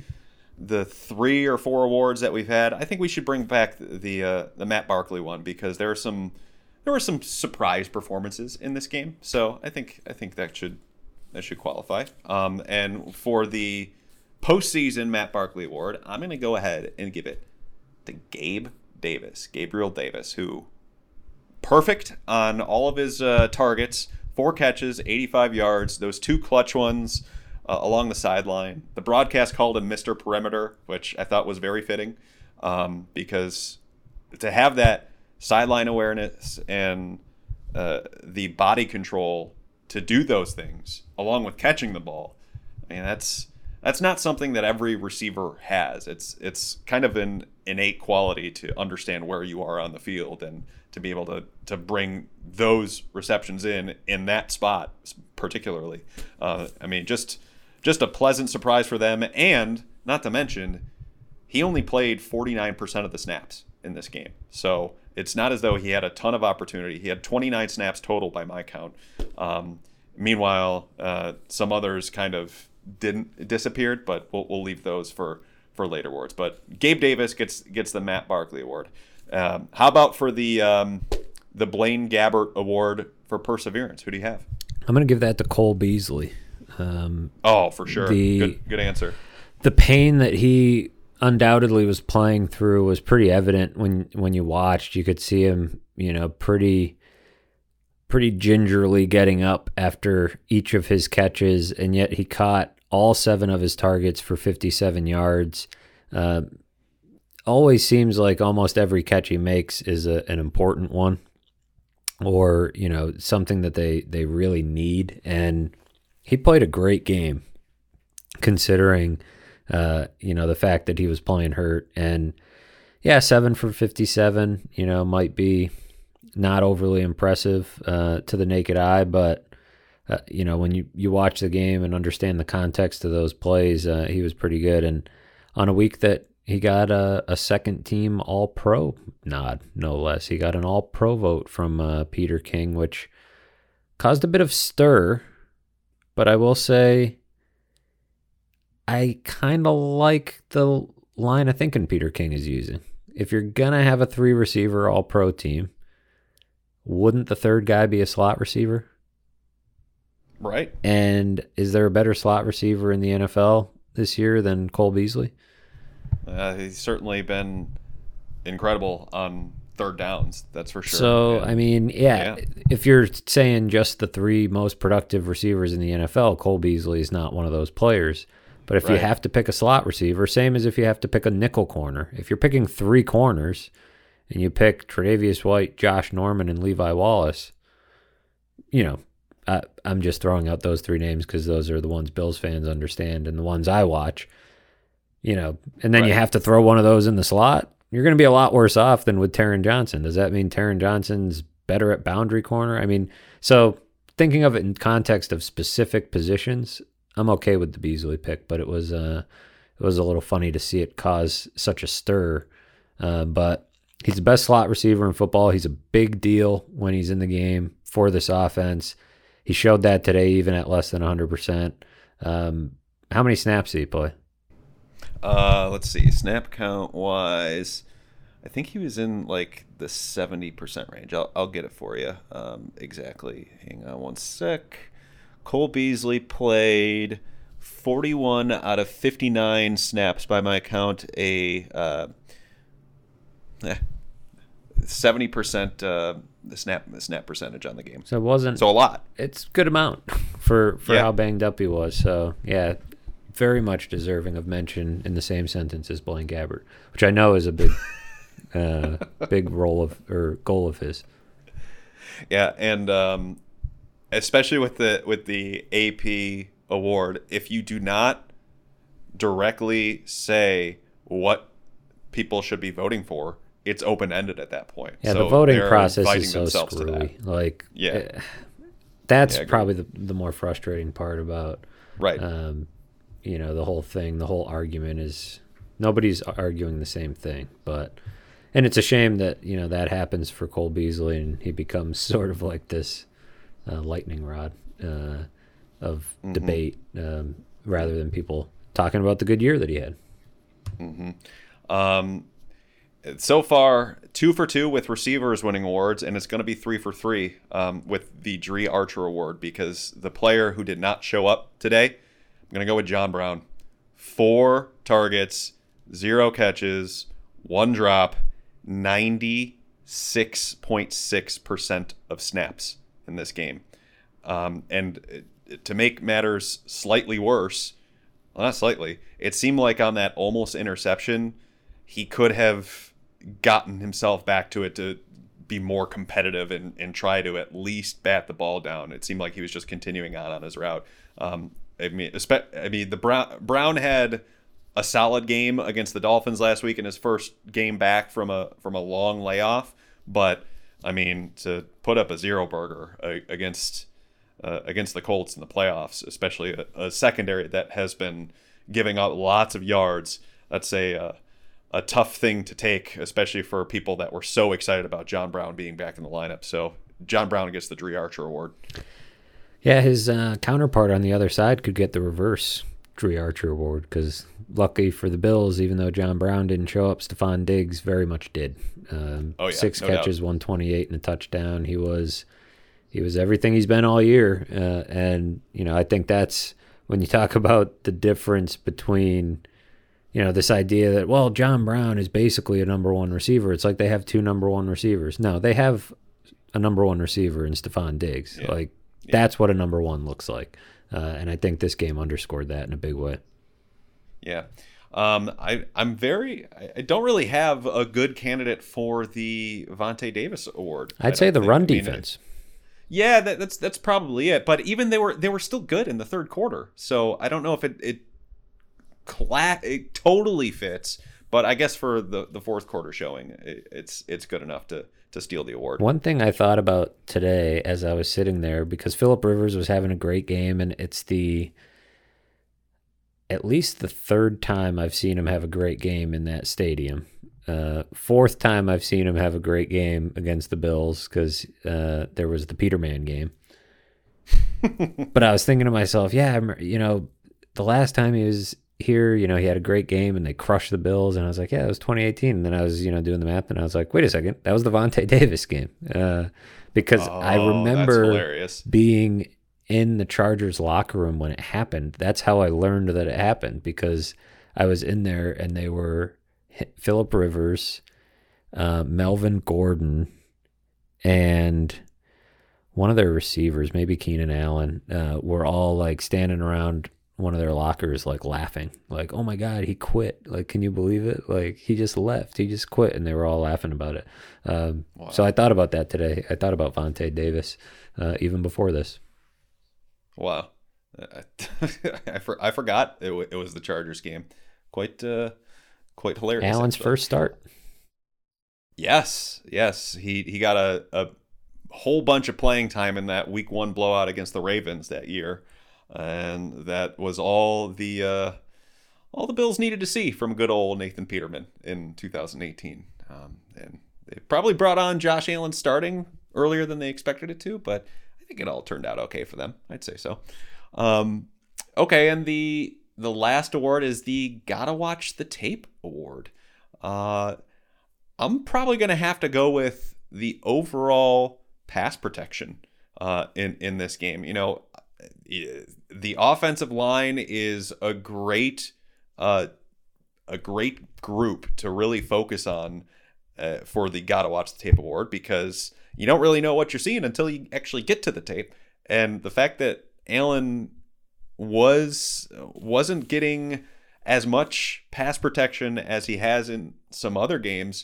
3 or 4 awards that we've had. I think we should bring back the Matt Barkley one, because there were some surprise performances in this game. So I think that should qualify. And for the postseason Matt Barkley Award, I'm going to go ahead and give it to Gabriel Davis, who perfect on all of his targets, 4 catches, 85 yards, those 2 clutch ones along the sideline. The broadcast called him Mr. Perimeter, which I thought was very fitting, because to have that sideline awareness and the body control to do those things, along with catching the ball, I mean, that's not something that every receiver has. It's kind of an innate quality to understand where you are on the field and to be able to bring those receptions in that spot particularly. I mean, just a pleasant surprise for them, and not to mention, he only played 49% of the snaps in this game. So it's not as though he had a ton of opportunity. He had 29 snaps total by my count. Meanwhile, some others kind of disappeared, but we'll leave those for later awards. But Gabe Davis gets the Matt Barkley Award. How about for the Blaine Gabbert Award for perseverance? Who do you have? I'm going to give that to Cole Beasley. For sure. Good answer. The pain that he undoubtedly was playing through was pretty evident when you watched. You could see him, pretty gingerly getting up after each of his catches, and yet he caught all 7 of his targets for 57 yards. Always seems like almost every catch he makes is an important one, or something that they really need. And he played a great game, considering the fact that he was playing hurt. And 7 for 57, might be not overly impressive to the naked eye, but when you watch the game and understand the context of those plays, he was pretty good. And on a week that he got a second team All-Pro nod, no less. He got an All-Pro vote from Peter King, which caused a bit of stir, but I will say I kind of like the line of thinking Peter King is using. If you're going to have a 3-receiver All-Pro team, wouldn't the third guy be a slot receiver? Right. And is there a better slot receiver in the NFL this year than Cole Beasley? He's certainly been incredible on third downs. That's for sure. So, And, I mean, if you're saying just the three most productive receivers in the NFL, Cole Beasley is not one of those players. But if you have to pick a slot receiver, same as if you have to pick a nickel corner. If you're picking three corners and you pick Tre'Davious White, Josh Norman, and Levi Wallace, you know, I'm just throwing out those three names because those are the ones Bills fans understand and the ones I watch, you know, and then you have to throw one of those in the slot. You're going to be a lot worse off than with Taron Johnson. Does that mean Taron Johnson's better at boundary corner? I mean, so thinking of it in context of specific positions, I'm okay with the Beasley pick, but it was a little funny to see it cause such a stir. But he's the best slot receiver in football. He's a big deal when he's in the game for this offense. He showed that today, even at less than 100%. How many snaps did he play? Let's see. Snap count wise, I think he was in like the 70% range. I'll get it for you exactly. Hang on one sec. Cole Beasley played 41 out of 59 snaps by my count, a 70% the snap percentage on the game. So it wasn't a lot. It's a good amount for how banged up he was. So yeah, very much deserving of mention in the same sentence as Blaine Gabbert, which I know is a big big goal of his. Yeah, and especially with the AP award, if you do not directly say what people should be voting for, it's open-ended at that point. Yeah, so the voting process is so screwy. That. Like, that's probably the more frustrating part about, you know, the whole thing. The whole argument is nobody's arguing the same thing, and it's a shame that, you know, that happens for Cole Beasley and he becomes sort of like this lightning rod of debate rather than people talking about the good year that he had. So far, 2 for 2 with receivers winning awards, and it's going to be 3 for 3 with the Dre Archer Award, because the player who did not show up today, I'm going to go with John Brown. 4 targets, 0 catches, 1 drop, 96.6% of snaps in this game. And to make matters slightly worse, well, not slightly, it seemed like on that almost interception, he could have gotten himself back to it to be more competitive and try to at least bat the ball down. It seemed like he was just continuing on his route. Brown had a solid game against the Dolphins last week in his first game back from a long layoff, but I mean, to put up a zero burger against the Colts in the playoffs, especially a secondary that has been giving up lots of yards, that's a tough thing to take, especially for people that were so excited about John Brown being back in the lineup. So John Brown gets the Dre Archer Award. Yeah, his counterpart on the other side could get the reverse Dre Archer Award, because lucky for the Bills, even though John Brown didn't show up, Stephon Diggs very much did. 6 catches, 128 and a touchdown. He was everything he's been all year. And, you know, I think that's when you talk about the difference between, you know, this idea that, well, John Brown is basically a number one receiver. It's like they have 2 number one receivers. No, they have a number one receiver in Stephon Diggs. Yeah. That's what a number one looks like. And I think this game underscored that in a big way. Yeah. I don't really have a good candidate for the Vontae Davis Award. I'd say the run defense. Yeah, that's probably it. But even they were still good in the third quarter. So I don't know if it totally fits, but I guess for the fourth quarter showing, it's good enough to steal the award. One thing I thought about today as I was sitting there, because Phillip Rivers was having a great game, and it's at least the third time I've seen him have a great game in that stadium. Fourth time I've seen him have a great game against the Bills, because there was the Peterman game. But I was thinking to myself, the last time he was here, he had a great game and they crushed the Bills, and I was like, yeah, it was 2018. And then I was, doing the math, and I was like, wait a second, that was the Vontae Davis game. Because I remember being in the Chargers locker room when it happened. That's how I learned that it happened, because I was in there and they were Phillip Rivers, Melvin Gordon and one of their receivers, maybe Keenan Allen, were all like standing around one of their lockers, like laughing, like, "Oh my God, he quit! Like, can you believe it? Like, he just left, he just quit," and they were all laughing about it. Wow. So I thought about that today. I thought about Vontae Davis even before this. Wow, I forgot it was the Chargers game. Quite hilarious. Allen's first start. Yes, he got a whole bunch of playing time in that Week 1 blowout against the Ravens that year. And that was all the Bills needed to see from good old Nathan Peterman in 2018. And they probably brought on Josh Allen starting earlier than they expected it to, but I think it all turned out okay for them. I'd say so. Okay, and the last award is the Gotta Watch the Tape award. I'm probably going to have to go with the overall pass protection in this game. You know, the offensive line is a great group to really focus on for the Gotta Watch the Tape award, because you don't really know what you're seeing until you actually get to the tape. And the fact that Allen wasn't getting as much pass protection as he has in some other games,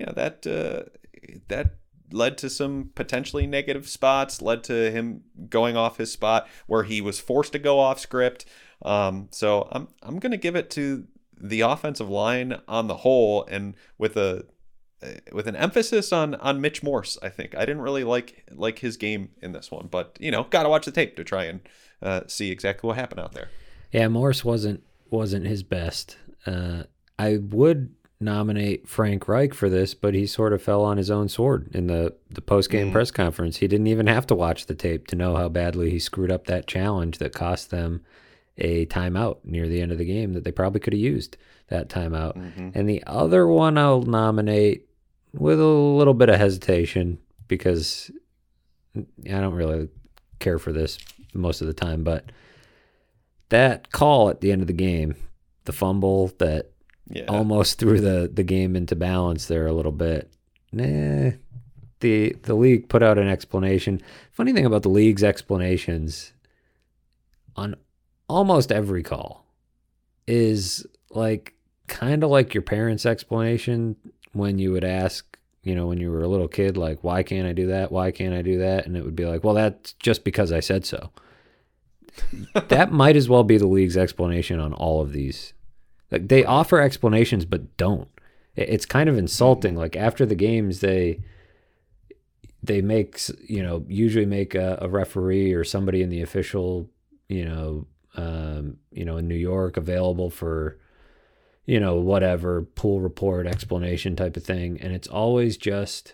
that led to some potentially negative spots, led to him going off his spot where he was forced to go off script. So I'm going to give it to the offensive line on the whole, and with an emphasis on Mitch Morse. I think I didn't really like his game in this one, but got to watch the tape to try and see exactly what happened out there. Yeah, Morse wasn't his best. I would nominate Frank Reich for this, but he sort of fell on his own sword in the post-game press conference. He didn't even have to watch the tape to know how badly he screwed up that challenge that cost them a timeout near the end of the game that they probably could have used that timeout. And the other one I'll nominate with a little bit of hesitation, because I don't really care for this most of the time, but that call at the end of the game, the fumble that almost threw the game into balance there a little bit. The league put out an explanation. Funny thing about the league's explanations on almost every call is like kind of like your parents' explanation when you would ask, when you were a little kid, like, why can't I do that? Why can't I do that? And it would be like, well, that's just because I said so. That might as well be the league's explanation on all of these. Like, they offer explanations, but don't. It's kind of insulting. Like, after the games, they make, usually make a referee or somebody in the official, in New York available for, whatever pool report explanation type of thing. And it's always just,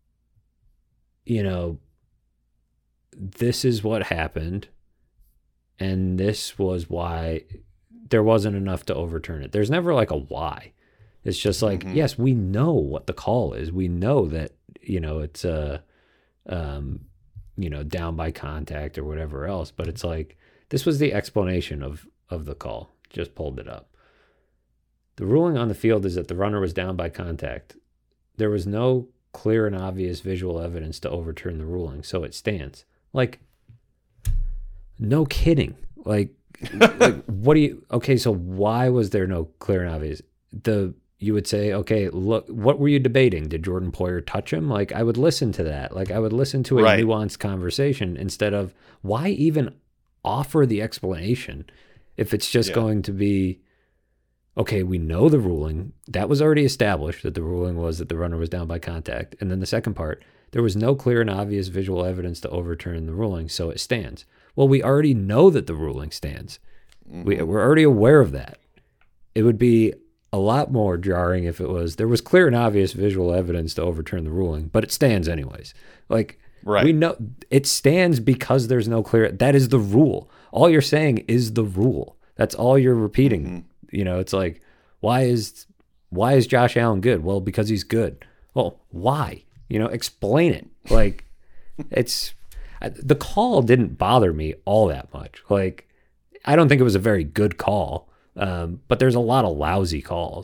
this is what happened, and this was why there wasn't enough to overturn it. There's never like a why. It's just like, yes, we know what the call is. We know that, it's down by contact or whatever else. But it's like, this was the explanation of the call. Just pulled it up. The ruling on the field is that the runner was down by contact. There was no clear and obvious visual evidence to overturn the ruling, so it stands. Like, no kidding. Like what do you, okay, so why was there no clear and obvious? You would say, okay, look, what were you debating? Did Jordan Poyer touch him? Like, I would listen to that. Like, I would listen to a nuanced conversation instead of, why even offer the explanation if it's just going to be, okay, we know the ruling. That was already established, that the ruling was that the runner was down by contact. And then the second part, there was no clear and obvious visual evidence to overturn the ruling, so it stands. Well, we already know that the ruling stands. We're already aware of that. It would be a lot more jarring if it was, there was clear and obvious visual evidence to overturn the ruling, but it stands anyways. Like, we know it stands because there's no clear, that is the rule. All you're saying is the rule. That's all you're repeating. It's like, why is Josh Allen good? Well, because he's good. Well, why? Explain it. Like, the call didn't bother me all that much. Like, I don't think it was a very good call, but there's a lot of lousy calls.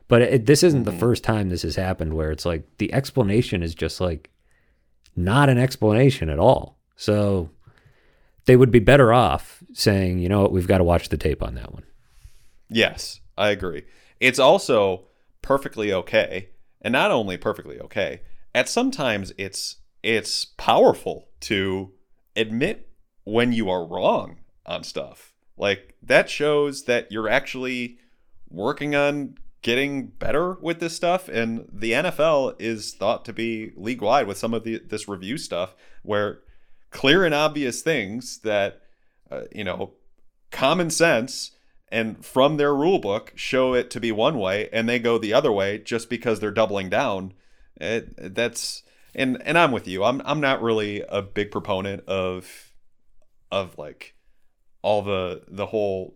But this isn't the first time this has happened where it's like the explanation is just like not an explanation at all. So they would be better off saying, you know what, we've got to watch the tape on that one. Yes, I agree. It's also perfectly okay, and not only perfectly okay, at sometimes it's powerful to admit when you are wrong on stuff. Like, that shows that you're actually working on getting better with this stuff, and the NFL is thought to be league-wide with some of this review stuff where clear and obvious things that, common sense and from their rule book show it to be one way, and they go the other way just because they're doubling down. That's and I'm with you. I'm not really a big proponent of like all the whole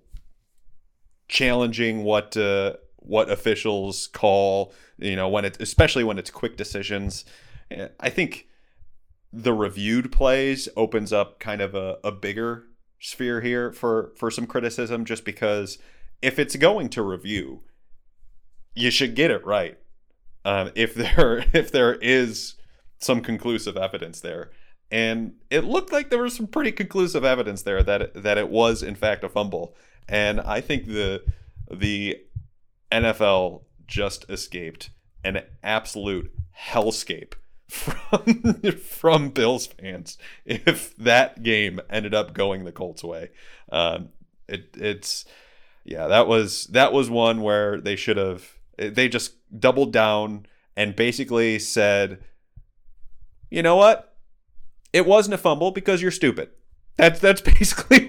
challenging what officials call, especially when it's quick decisions. I think the reviewed plays opens up kind of a bigger sphere here for some criticism, just because if it's going to review, you should get it right. If there is some conclusive evidence there, and it looked like there was some pretty conclusive evidence there that it was in fact a fumble, and I think the NFL just escaped an absolute hellscape from Bills fans if that game ended up going the Colts' way. That was one where they just doubled down and basically said, you know what? It wasn't a fumble because you're stupid. That's basically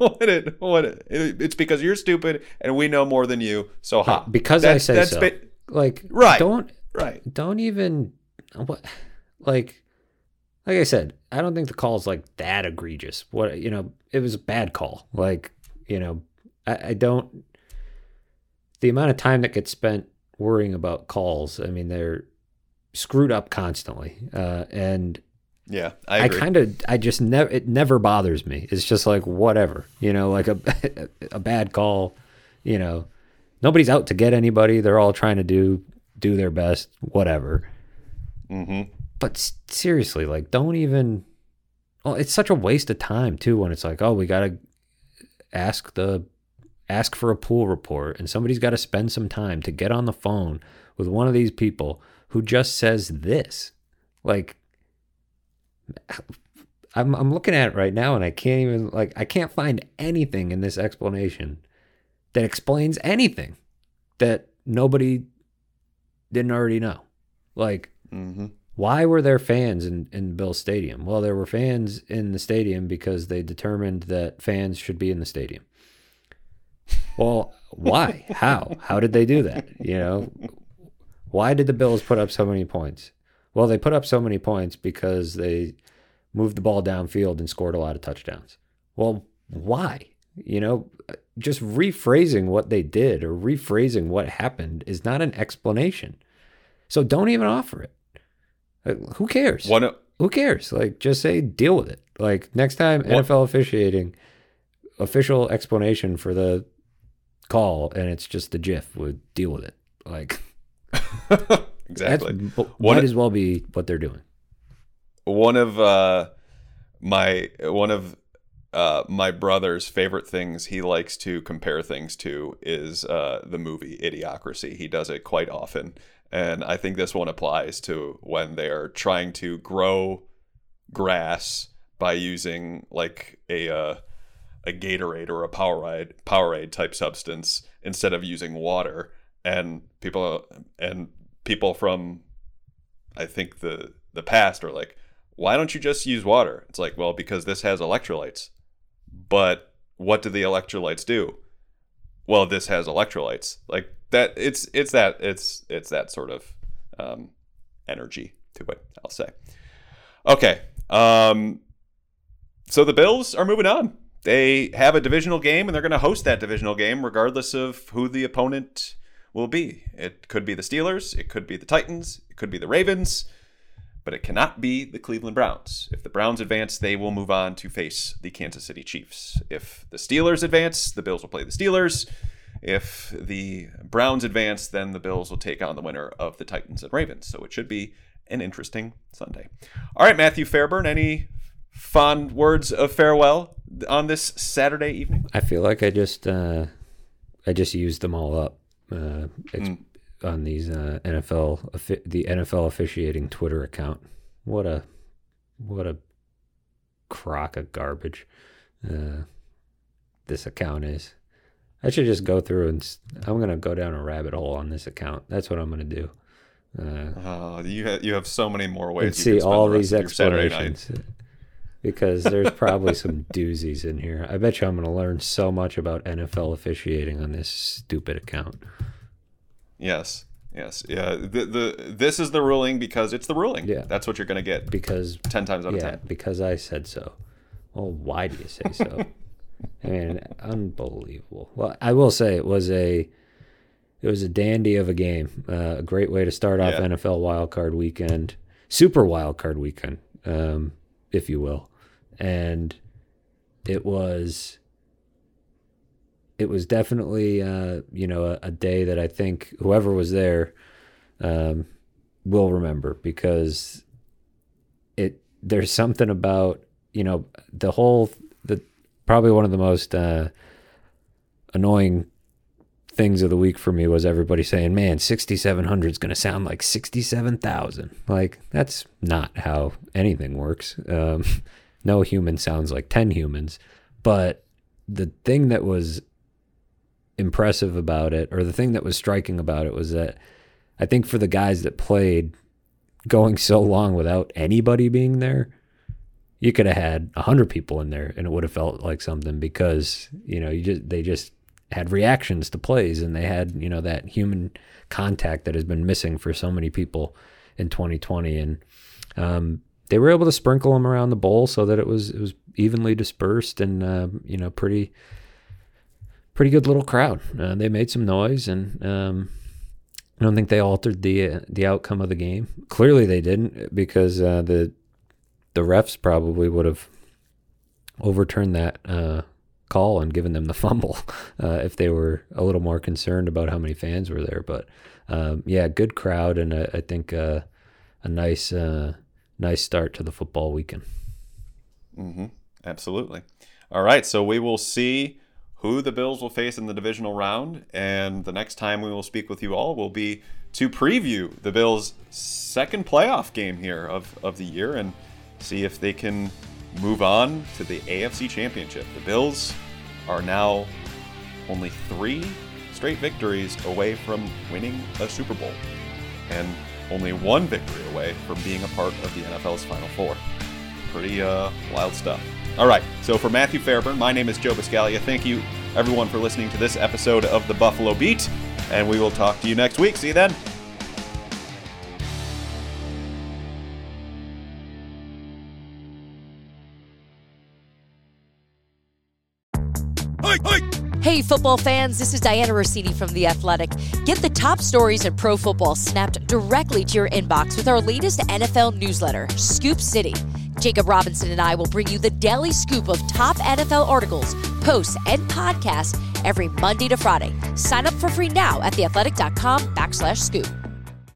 it's because you're stupid and we know more than you. So because I say so. Right. Don't even what. Like I said, I don't think the call is like that egregious. It was a bad call. I don't. The amount of time that gets spent worrying about calls, I mean, they're screwed up constantly. And yeah, I agree. It never bothers me. It's just like whatever, like a bad call. Nobody's out to get anybody. They're all trying to do their best, whatever. Mm-hmm. But seriously, like, don't even. Well, it's such a waste of time too when it's like, oh, we gotta ask for a pool report, and somebody's got to spend some time to get on the phone with one of these people who just says this. Like, I'm looking at it right now, and I can't find anything in this explanation that explains anything that nobody didn't already know. Like. Mm-hmm. Why were there fans in Bills Stadium? Well, there were fans in the stadium because they determined that fans should be in the stadium. Well, why? How? How did they do that? Why did the Bills put up so many points? Well, they put up so many points because they moved the ball downfield and scored a lot of touchdowns. Well, why? Just rephrasing what they did or rephrasing what happened is not an explanation. So don't even offer it. Who cares? Who cares? Like, just say, deal with it. Like, next time, NFL officiating, official explanation for the call, and it's just a GIF, would deal with it. Like, exactly. Might as well be what they're doing. One of my brother's favorite things he likes to compare things to is the movie Idiocracy. He does it quite often. And I think this one applies to when they're trying to grow grass by using like a Gatorade or a Powerade type substance instead of using water. And people from, I think, the past are like, why don't you just use water? It's like, well, because this has electrolytes. But what do the electrolytes do? Well, this has electrolytes. Like that, it's that sort of energy to it, I'll say. Okay, so the Bills are moving on. They have a divisional game, and they're going to host that divisional game regardless of who the opponent will be. It could be the Steelers, it could be the Titans, it could be the Ravens, but it cannot be the Cleveland Browns. If the Browns advance, they will move on to face the Kansas City Chiefs. If the Steelers advance, the Bills will play the Steelers. if the Browns advance, then the Bills will take on the winner of the Titans and Ravens. So it should be an interesting Sunday. All right, Matthew Fairburn, any fond words of farewell on this Saturday evening? I feel like I just used them all up on these the NFL officiating Twitter account. What a crock of garbage this account is. I should just go through and I'm going to go down a rabbit hole on this account. That's what I'm going to do. You have so many more ways to see all these explanations, because there's probably some doozies in here. I bet you I'm going to learn so much about NFL officiating on this stupid account. Yes. Yeah. This is the ruling because it's the ruling. Yeah. That's what you're going to get. Because 10 times out of 10. Yeah, because I said so. Well, why do you say so? I mean, unbelievable. Well, I will say it was a dandy of a game. A great way to start off NFL wildcard weekend, super wildcard weekend, if you will. And it was definitely a day that I think whoever was there will remember, because there's something about probably one of the most annoying things of the week for me was everybody saying, man, 6,700 is going to sound like 67,000. Like, that's not how anything works. No human sounds like 10 humans. But the thing that was impressive about it, or the thing that was striking about it, was that I think for the guys that played, going so long without anybody being there, you could have had 100 people in there and it would have felt like something, because they just had reactions to plays, and they had that human contact that has been missing for so many people in 2020, and they were able to sprinkle them around the bowl so that it was evenly dispersed, and pretty good little crowd. They made some noise, and I don't think they altered the outcome of the game. Clearly they didn't, because the refs probably would have overturned that call and given them the fumble if they were a little more concerned about how many fans were there. But good crowd, and I think a nice start to the football weekend. Mm-hmm. Absolutely. All right, so we will see who the Bills will face in the divisional round, and the next time we will speak with you all will be to preview the Bills' second playoff game here of the year, and see if they can move on to the AFC Championship. The Bills are now only 3 straight victories away from winning a Super Bowl, and only 1 victory away from being a part of the NFL's Final Four. Pretty wild stuff. All right, so for Matthew Fairburn, my name is Joe Biscaglia. Thank you, everyone, for listening to this episode of the Buffalo Beat, and we will talk to you next week. See you then. Hey, football fans, this is Diana Rossini from The Athletic. Get the top stories in pro football snapped directly to your inbox with our latest NFL newsletter, Scoop City. Jacob Robinson and I will bring you the daily scoop of top NFL articles, posts, and podcasts every Monday to Friday. Sign up for free now at theathletic.com/scoop.